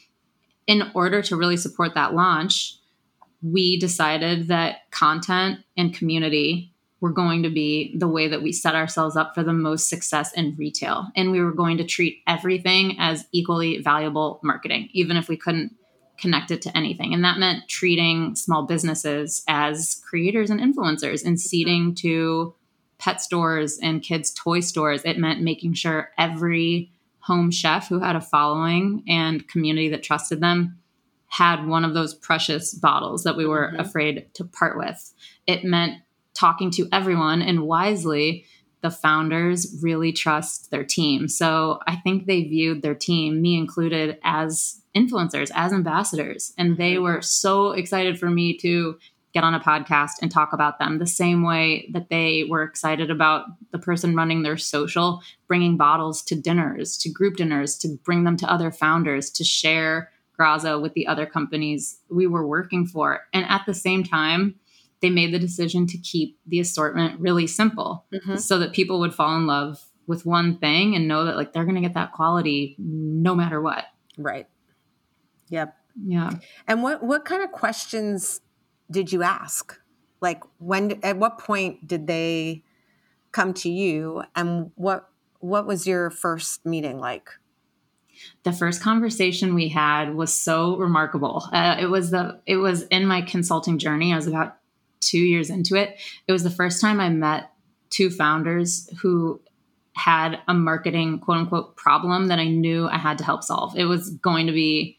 in order to really support that launch, we decided that content and community were going to be the way that we set ourselves up for the most success in retail. And we were going to treat everything as equally valuable marketing, even if we couldn't connect it to anything. And that meant treating small businesses as creators and influencers and seeding to pet stores and kids' toy stores. It meant making sure every home chef who had a following and community that trusted them had one of those precious bottles that we were afraid to part with. It meant talking to everyone, and wisely, the founders really trust their team. So I think they viewed their team, me included, as influencers, as ambassadors. And they were so excited for me to get on a podcast and talk about them the same way that they were excited about the person running their social, bringing bottles to dinners, to group dinners, to bring them to other founders, to share Grazo with the other companies we were working for. And at the same time, they made the decision to keep the assortment really simple so that people would fall in love with one thing and know that like they're going to get that quality no matter what. Right. Yep. Yeah. And what kind of questions did you ask? Like at what point did they come to you, and what was your first meeting like? The first conversation we had was so remarkable. It was in my consulting journey. I was about 2 years into it. It was the first time I met two founders who had a marketing quote unquote problem that I knew I had to help solve. It was going to be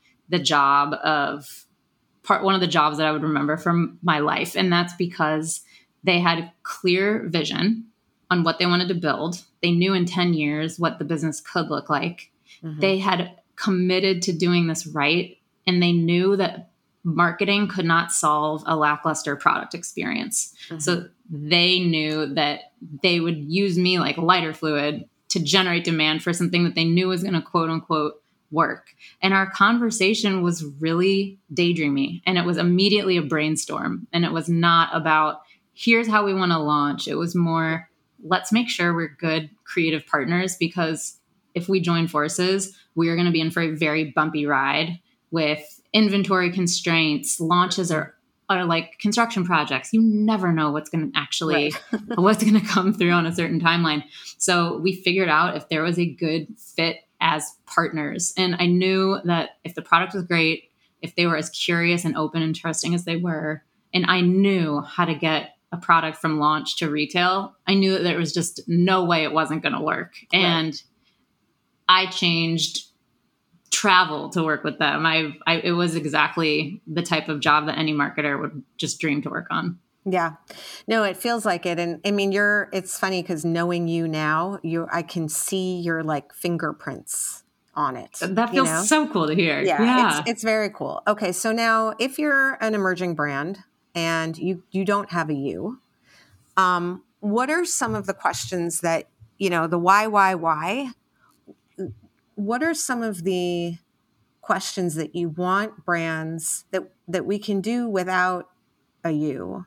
one of the jobs that I would remember from my life. And that's because they had a clear vision on what they wanted to build. They knew in 10 years what the business could look like. They had committed to doing this right. And they knew that marketing could not solve a lackluster product experience. So they knew that they would use me like lighter fluid to generate demand for something that they knew was going to quote unquote work. And our conversation was really daydreamy, and it was immediately a brainstorm. And it was not about, here's how we want to launch. It was more, let's make sure we're good creative partners, because if we join forces, we are going to be in for a very bumpy ride with inventory constraints. Launches are like construction projects. You never know what's going to actually, what's going to come through on a certain timeline. So we figured out if there was a good fit as partners. And I knew that if the product was great, if they were as curious and open and trusting as they were, and I knew how to get a product from launch to retail, I knew that there was just no way it wasn't going to work. Right. And I changed travel to work with them. It was exactly the type of job that any marketer would just dream to work on. Yeah, no, it feels like it. And I mean, it's funny because knowing you now, I can see your like fingerprints on it. That feels so cool to hear. Yeah. It's very cool. Okay. So now if you're an emerging brand and you don't have a you, what are some of the questions that, the why? What are some of the questions that you want brands that we can do without a you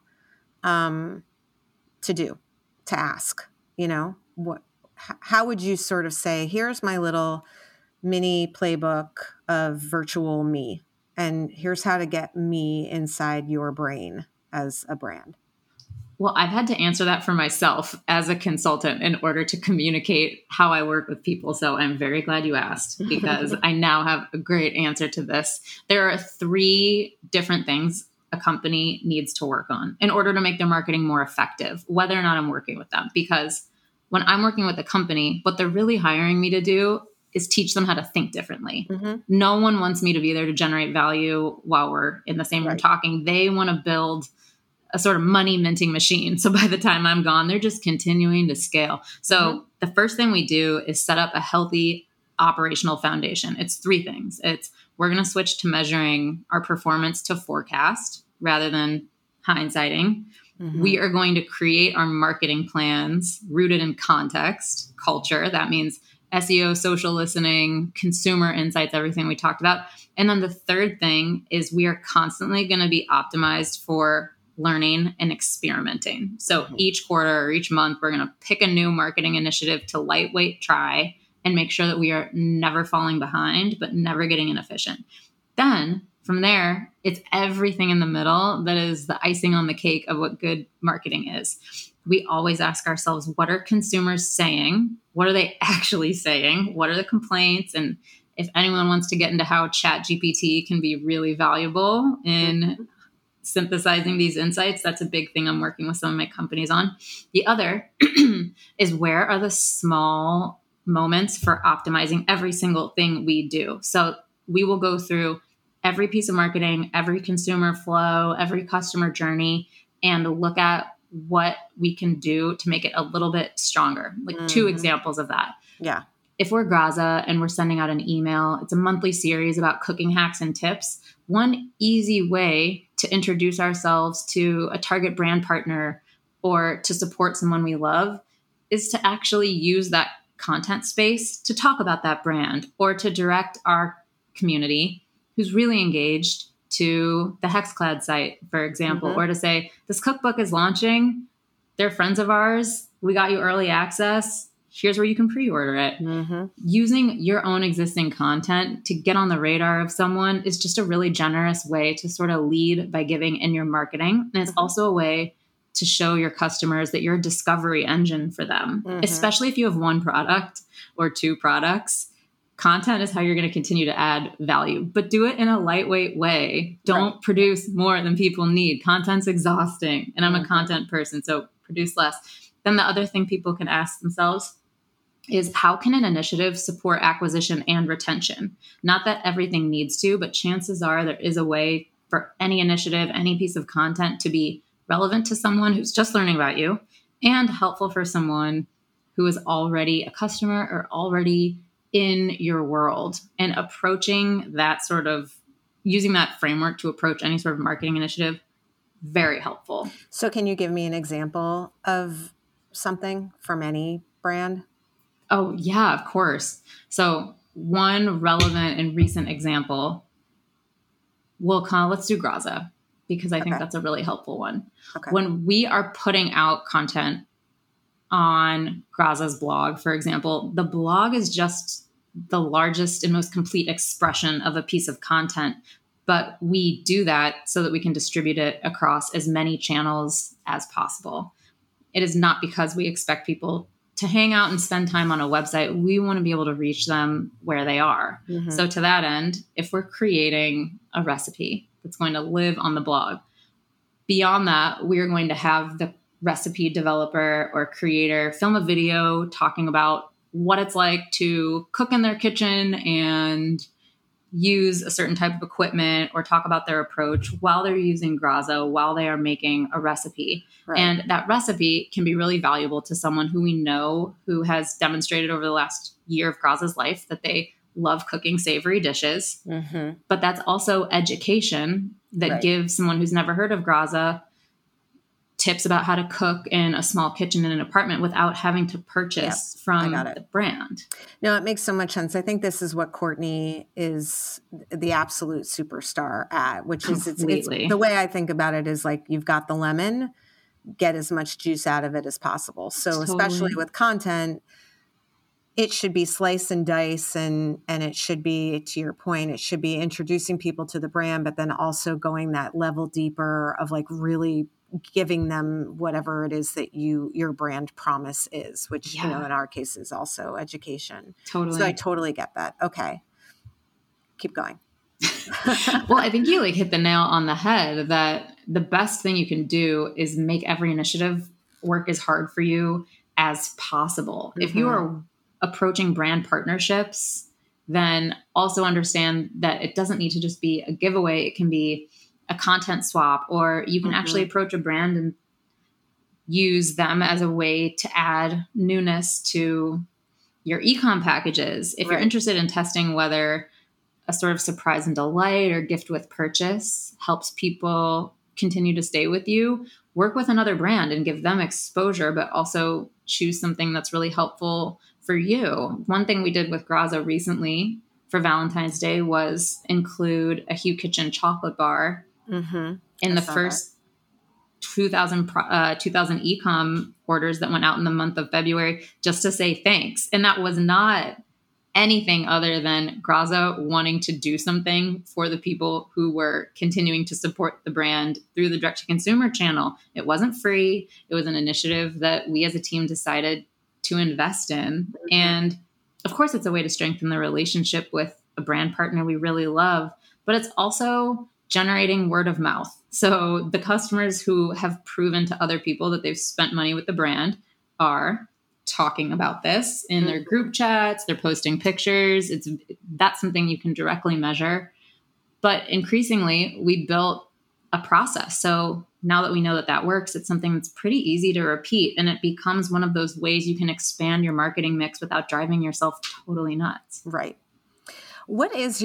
to ask? How would you sort of say, here's my little mini playbook of virtual me, and here's how to get me inside your brain as a brand? Well, I've had to answer that for myself as a consultant in order to communicate how I work with people. So I'm very glad you asked, because I now have a great answer to this. There are 3 different things a company needs to work on in order to make their marketing more effective, whether or not I'm working with them. Because when I'm working with a company, what they're really hiring me to do is teach them how to think differently. No one wants me to be there to generate value while we're in the same room talking. They want to build a sort of money minting machine. So by the time I'm gone, they're just continuing to scale. So the first thing we do is set up a healthy operational foundation. It's 3 things. We're going to switch to measuring our performance to forecast rather than hindsighting. We are going to create our marketing plans rooted in context, culture. That means SEO, social listening, consumer insights, everything we talked about. And then the third thing is we are constantly going to be optimized for learning and experimenting. So each quarter or each month, we're going to pick a new marketing initiative to lightweight try and make sure that we are never falling behind, but never getting inefficient. Then from there, it's everything in the middle that is the icing on the cake of what good marketing is. We always ask ourselves, what are consumers saying? What are they actually saying? What are the complaints? And if anyone wants to get into how ChatGPT can be really valuable in synthesizing these insights. That's a big thing I'm working with some of my companies on. The other is, where are the small moments for optimizing every single thing we do? So we will go through every piece of marketing, every consumer flow, every customer journey, and look at what we can do to make it a little bit stronger. Like two examples of that. Yeah. If we're Graza and we're sending out an email, it's a monthly series about cooking hacks and tips. One easy way to introduce ourselves to a target brand partner or to support someone we love is to actually use that content space to talk about that brand, or to direct our community who's really engaged to the Hexclad site, for example, or to say, this cookbook is launching. They're friends of ours. We got you early access. Here's where you can pre-order it. Using your own existing content to get on the radar of someone is just a really generous way to sort of lead by giving in your marketing. And it's also a way to show your customers that you're a discovery engine for them, especially if you have one product or two products. Content is how you're going to continue to add value, but do it in a lightweight way. Don't produce more than people need. Content's exhausting. And I'm a content person, so produce less. Then the other thing people can ask themselves is, how can an initiative support acquisition and retention? Not that everything needs to, but chances are there is a way for any initiative, any piece of content to be relevant to someone who's just learning about you and helpful for someone who is already a customer or already in your world. And approaching that sort of, using that framework to approach any sort of marketing initiative, very helpful. So can you give me an example of something from any brand? Oh, yeah, of course. So one relevant and recent example, let's do Graza, because I think that's a really helpful one. When we are putting out content on Graza's blog, for example, the blog is just the largest and most complete expression of a piece of content. But we do that so that we can distribute it across as many channels as possible. It is not because we expect people to hang out and spend time on a website. We want to be able to reach them where they are. So to that end, if we're creating a recipe that's going to live on the blog, beyond that, we're going to have the recipe developer or creator film a video talking about what it's like to cook in their kitchen and use a certain type of equipment, or talk about their approach while they're using Graza, while they are making a recipe. And that recipe can be really valuable to someone who we know, who has demonstrated over the last year of Graza's life that they love cooking savory dishes. But that's also education that gives someone who's never heard of Graza tips about how to cook in a small kitchen in an apartment without having to purchase from the brand. No, it makes so much sense. I think this is what Courtney is the absolute superstar at, which is it's the way I think about it is like, you've got the lemon, get as much juice out of it as possible. So especially with content, it should be slice and dice, and it should be, to your point, it should be introducing people to the brand, but then also going that level deeper of like really giving them whatever it is that your brand promise is, which, you know, in our case is also education. So I totally get that. Okay. Keep going. Well, I think you like hit the nail on the head that the best thing you can do is make every initiative work as hard for you as possible. If you are approaching brand partnerships, then also understand that it doesn't need to just be a giveaway. It can be a content swap, or you can actually approach a brand and use them as a way to add newness to your e-com packages. If you're interested in testing whether a sort of surprise and delight or gift with purchase helps people continue to stay with you, work with another brand and give them exposure, but also choose something that's really helpful for you. One thing we did with Graza recently for Valentine's Day was include a Hue Kitchen chocolate bar in the first 2,000 e-com orders that went out in the month of February, just to say thanks. And that was not anything other than Graza wanting to do something for the people who were continuing to support the brand through the direct-to-consumer channel. It wasn't free. It was an initiative that we as a team decided to invest in. And of course, it's a way to strengthen the relationship with a brand partner we really love, but it's also generating word of mouth. So the customers who have proven to other people that they've spent money with the brand are talking about this in their group chats, they're posting pictures. That's something you can directly measure. But increasingly, we built a process. So now that we know that works, it's something that's pretty easy to repeat. And it becomes one of those ways you can expand your marketing mix without driving yourself totally nuts. Right. What is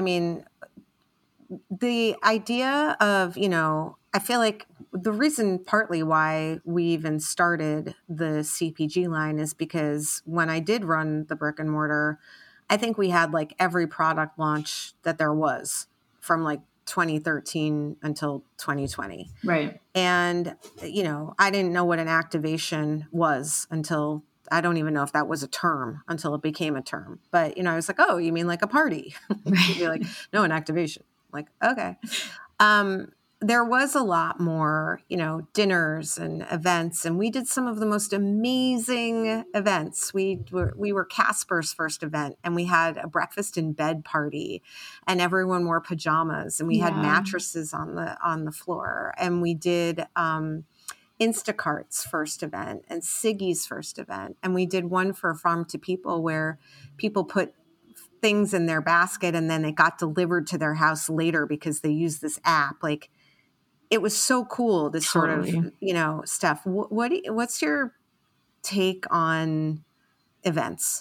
the idea of, I feel like the reason partly why we even started the CPG line is because when I did run the brick and mortar, I think we had like every product launch that there was from like 2013 until 2020. Right. And, I didn't know what an activation was until, I don't even know if that was a term until it became a term. But, I was like, oh, you mean like a party? You'd be like, no, an activation. Like, okay. There was a lot more, dinners and events, and we did some of the most amazing events. We were Casper's first event, and we had a breakfast in bed party, and everyone wore pajamas, and we had mattresses on the floor, and we did Instacart's first event and Siggy's first event, and we did one for Farm to People where people put things in their basket and then it got delivered to their house later because they used this app. Like, it was so cool, this Totally. sort of, stuff. What's your take on events?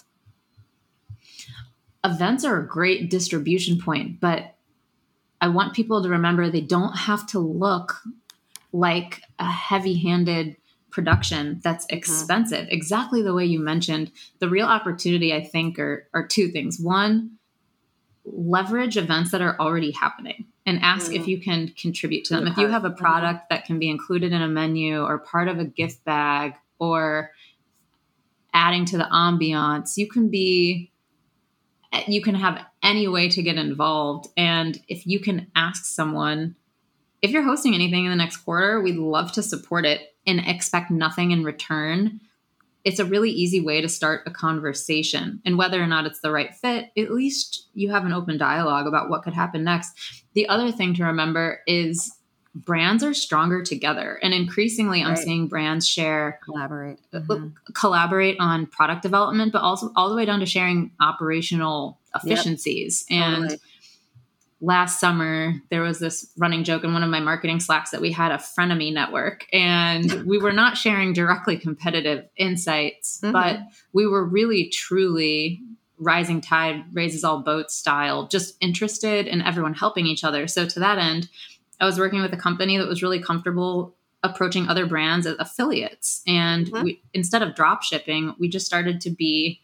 Events are a great distribution point, but I want people to remember they don't have to look like a heavy-handed production that's expensive. Exactly the way you mentioned. The real opportunity, I think, are two things. One, leverage events that are already happening and ask if you can contribute to them. If you have a product that can be included in a menu or part of a gift bag or adding to the ambiance, you can have any way to get involved. And if you can ask someone, if you're hosting anything in the next quarter, we'd love to support it and expect nothing in return. It's a really easy way to start a conversation. And whether or not it's the right fit, at least you have an open dialogue about what could happen next. The other thing to remember is brands are stronger together. And increasingly, I'm seeing brands collaborate on product development, but also all the way down to sharing operational efficiencies. And last summer, there was this running joke in one of my marketing Slacks that we had a frenemy network, and we were not sharing directly competitive insights, but we were really, truly rising tide raises all boats style, just interested in everyone helping each other. So to that end, I was working with a company that was really comfortable approaching other brands as affiliates. And we, instead of drop shipping, we just started to be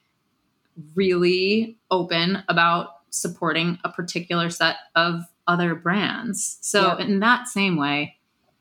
really open about supporting a particular set of other brands. So in that same way,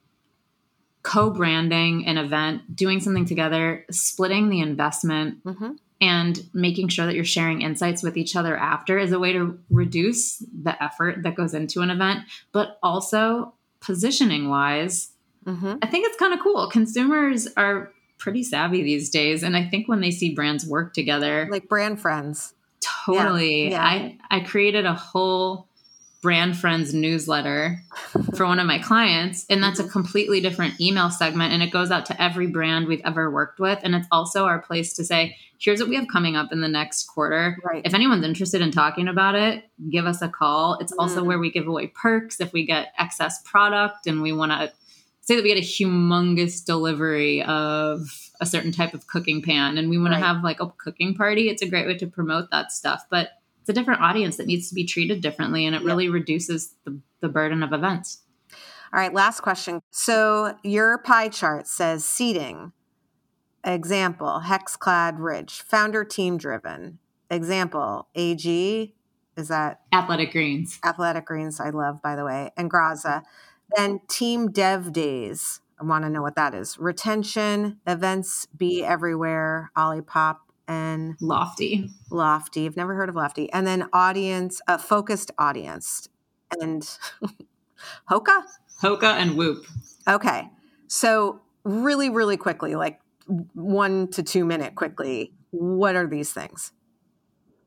co-branding an event, doing something together, splitting the investment, and making sure that you're sharing insights with each other after is a way to reduce the effort that goes into an event, but also positioning wise, I think it's kind of cool. Consumers are pretty savvy these days. And I think when they see brands work together, like brand friends. Totally. I created a whole Brand Friends newsletter for one of my clients, and that's a completely different email segment, and it goes out to every brand we've ever worked with. And it's also our place to say, here's what we have coming up in the next quarter. If anyone's interested in talking about it, give us a call. It's also where we give away perks if we get excess product and we want to say that we get a humongous delivery of a certain type of cooking pan and we want to have like a cooking party. It's a great way to promote that stuff, but it's a different audience that needs to be treated differently, and it really reduces the burden of events. All right, last question. So your pie chart says seating. Example, Hexclad Ridge. Founder team driven. Example, AG. Is that? Athletic Greens. Athletic Greens, I love, by the way. And Graza. Then team dev days. I want to know what that is. Retention, events, be everywhere, Olipop, and Lofty. I've never heard of Lofty. And then audience, focused audience. And Hoka? Hoka and Whoop. Okay. So really, really quickly, like 1 to 2 minute quickly, what are these things?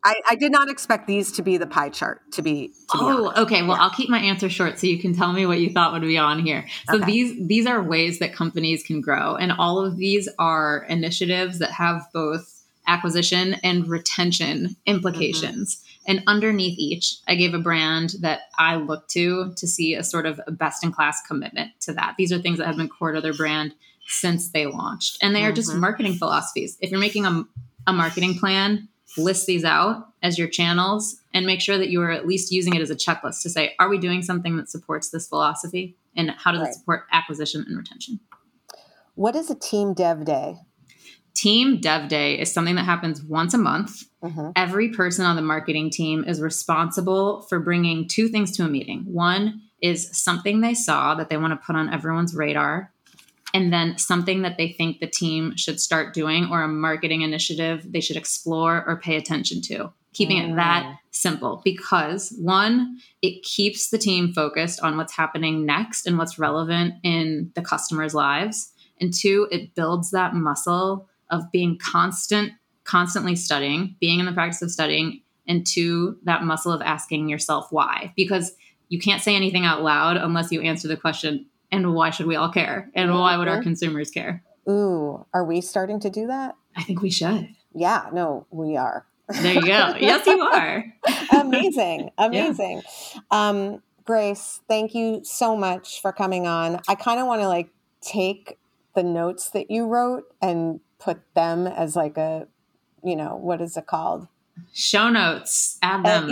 I did not expect these to be the pie chart, to be honest. Okay. Well, I'll keep my answer short so you can tell me what you thought would be on here. So these are ways that companies can grow. And all of these are initiatives that have both acquisition and retention implications. And underneath each, I gave a brand that I look to see a sort of a best-in-class commitment to that. These are things that have been core to their brand since they launched. And they are just marketing philosophies. If you're making a marketing plan, list these out as your channels and make sure that you are at least using it as a checklist to say, are we doing something that supports this philosophy? And how does it support acquisition and retention? What is a Team Dev Day? Team Dev Day is something that happens once a month. Every person on the marketing team is responsible for bringing two things to a meeting. One is something they saw that they want to put on everyone's radar, and then something that they think the team should start doing or a marketing initiative they should explore or pay attention to. Keeping it that simple because one, it keeps the team focused on what's happening next and what's relevant in the customers' lives. And two, it builds that muscle of being constantly studying, being in the practice of studying, and two, that muscle of asking yourself why. Because you can't say anything out loud unless you answer the question, and why should we all care? And why would our consumers care? Ooh, are we starting to do that? I think we should. Yeah, no, we are. There you go. Yes, you are. Amazing. Yeah. Grace, thank you so much for coming on. I kind of want to take the notes that you wrote and put them as a, what is it called? Show notes. Add them.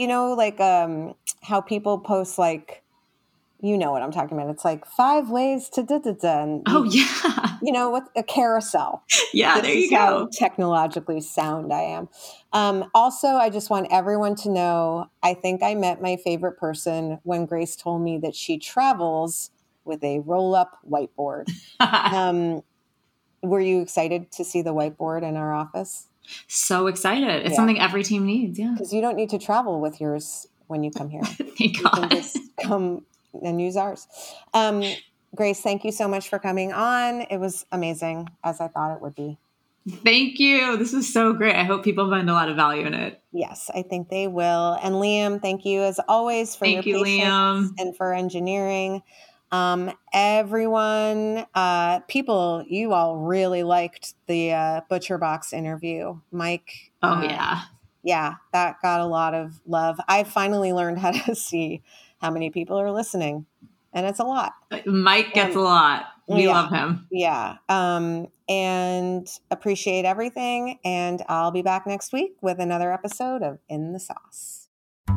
How people post you know what I'm talking about. It's 5 ways to da-da-da. And what a carousel. Yeah, there you go. How technologically sound I am. Also, I just want everyone to know, I think I met my favorite person when Grace told me that she travels with a roll-up whiteboard. Were you excited to see the whiteboard in our office? So excited. It's something every team needs. Yeah. Because you don't need to travel with yours when you come here. Thank God. You can just come and use ours. Grace, thank you so much for coming on. It was amazing, as I thought it would be. Thank you. This is so great. I hope people find a lot of value in it. Yes, I think they will. And Liam, thank you as always for your patience Liam. And for engineering. Everyone, people, you all really liked the Butcher Box interview. Mike. Yeah, that got a lot of love. I finally learned how to see how many people are listening, and it's a lot. Mike gets a lot. We love him. Yeah. And appreciate everything. And I'll be back next week with another episode of In the Sauce.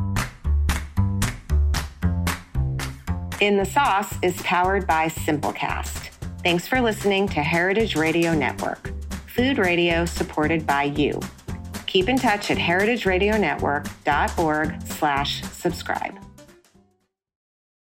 In the Sauce is powered by Simplecast. Thanks for listening to Heritage Radio Network, food radio supported by you. Keep in touch at heritageradionetwork.org/subscribe.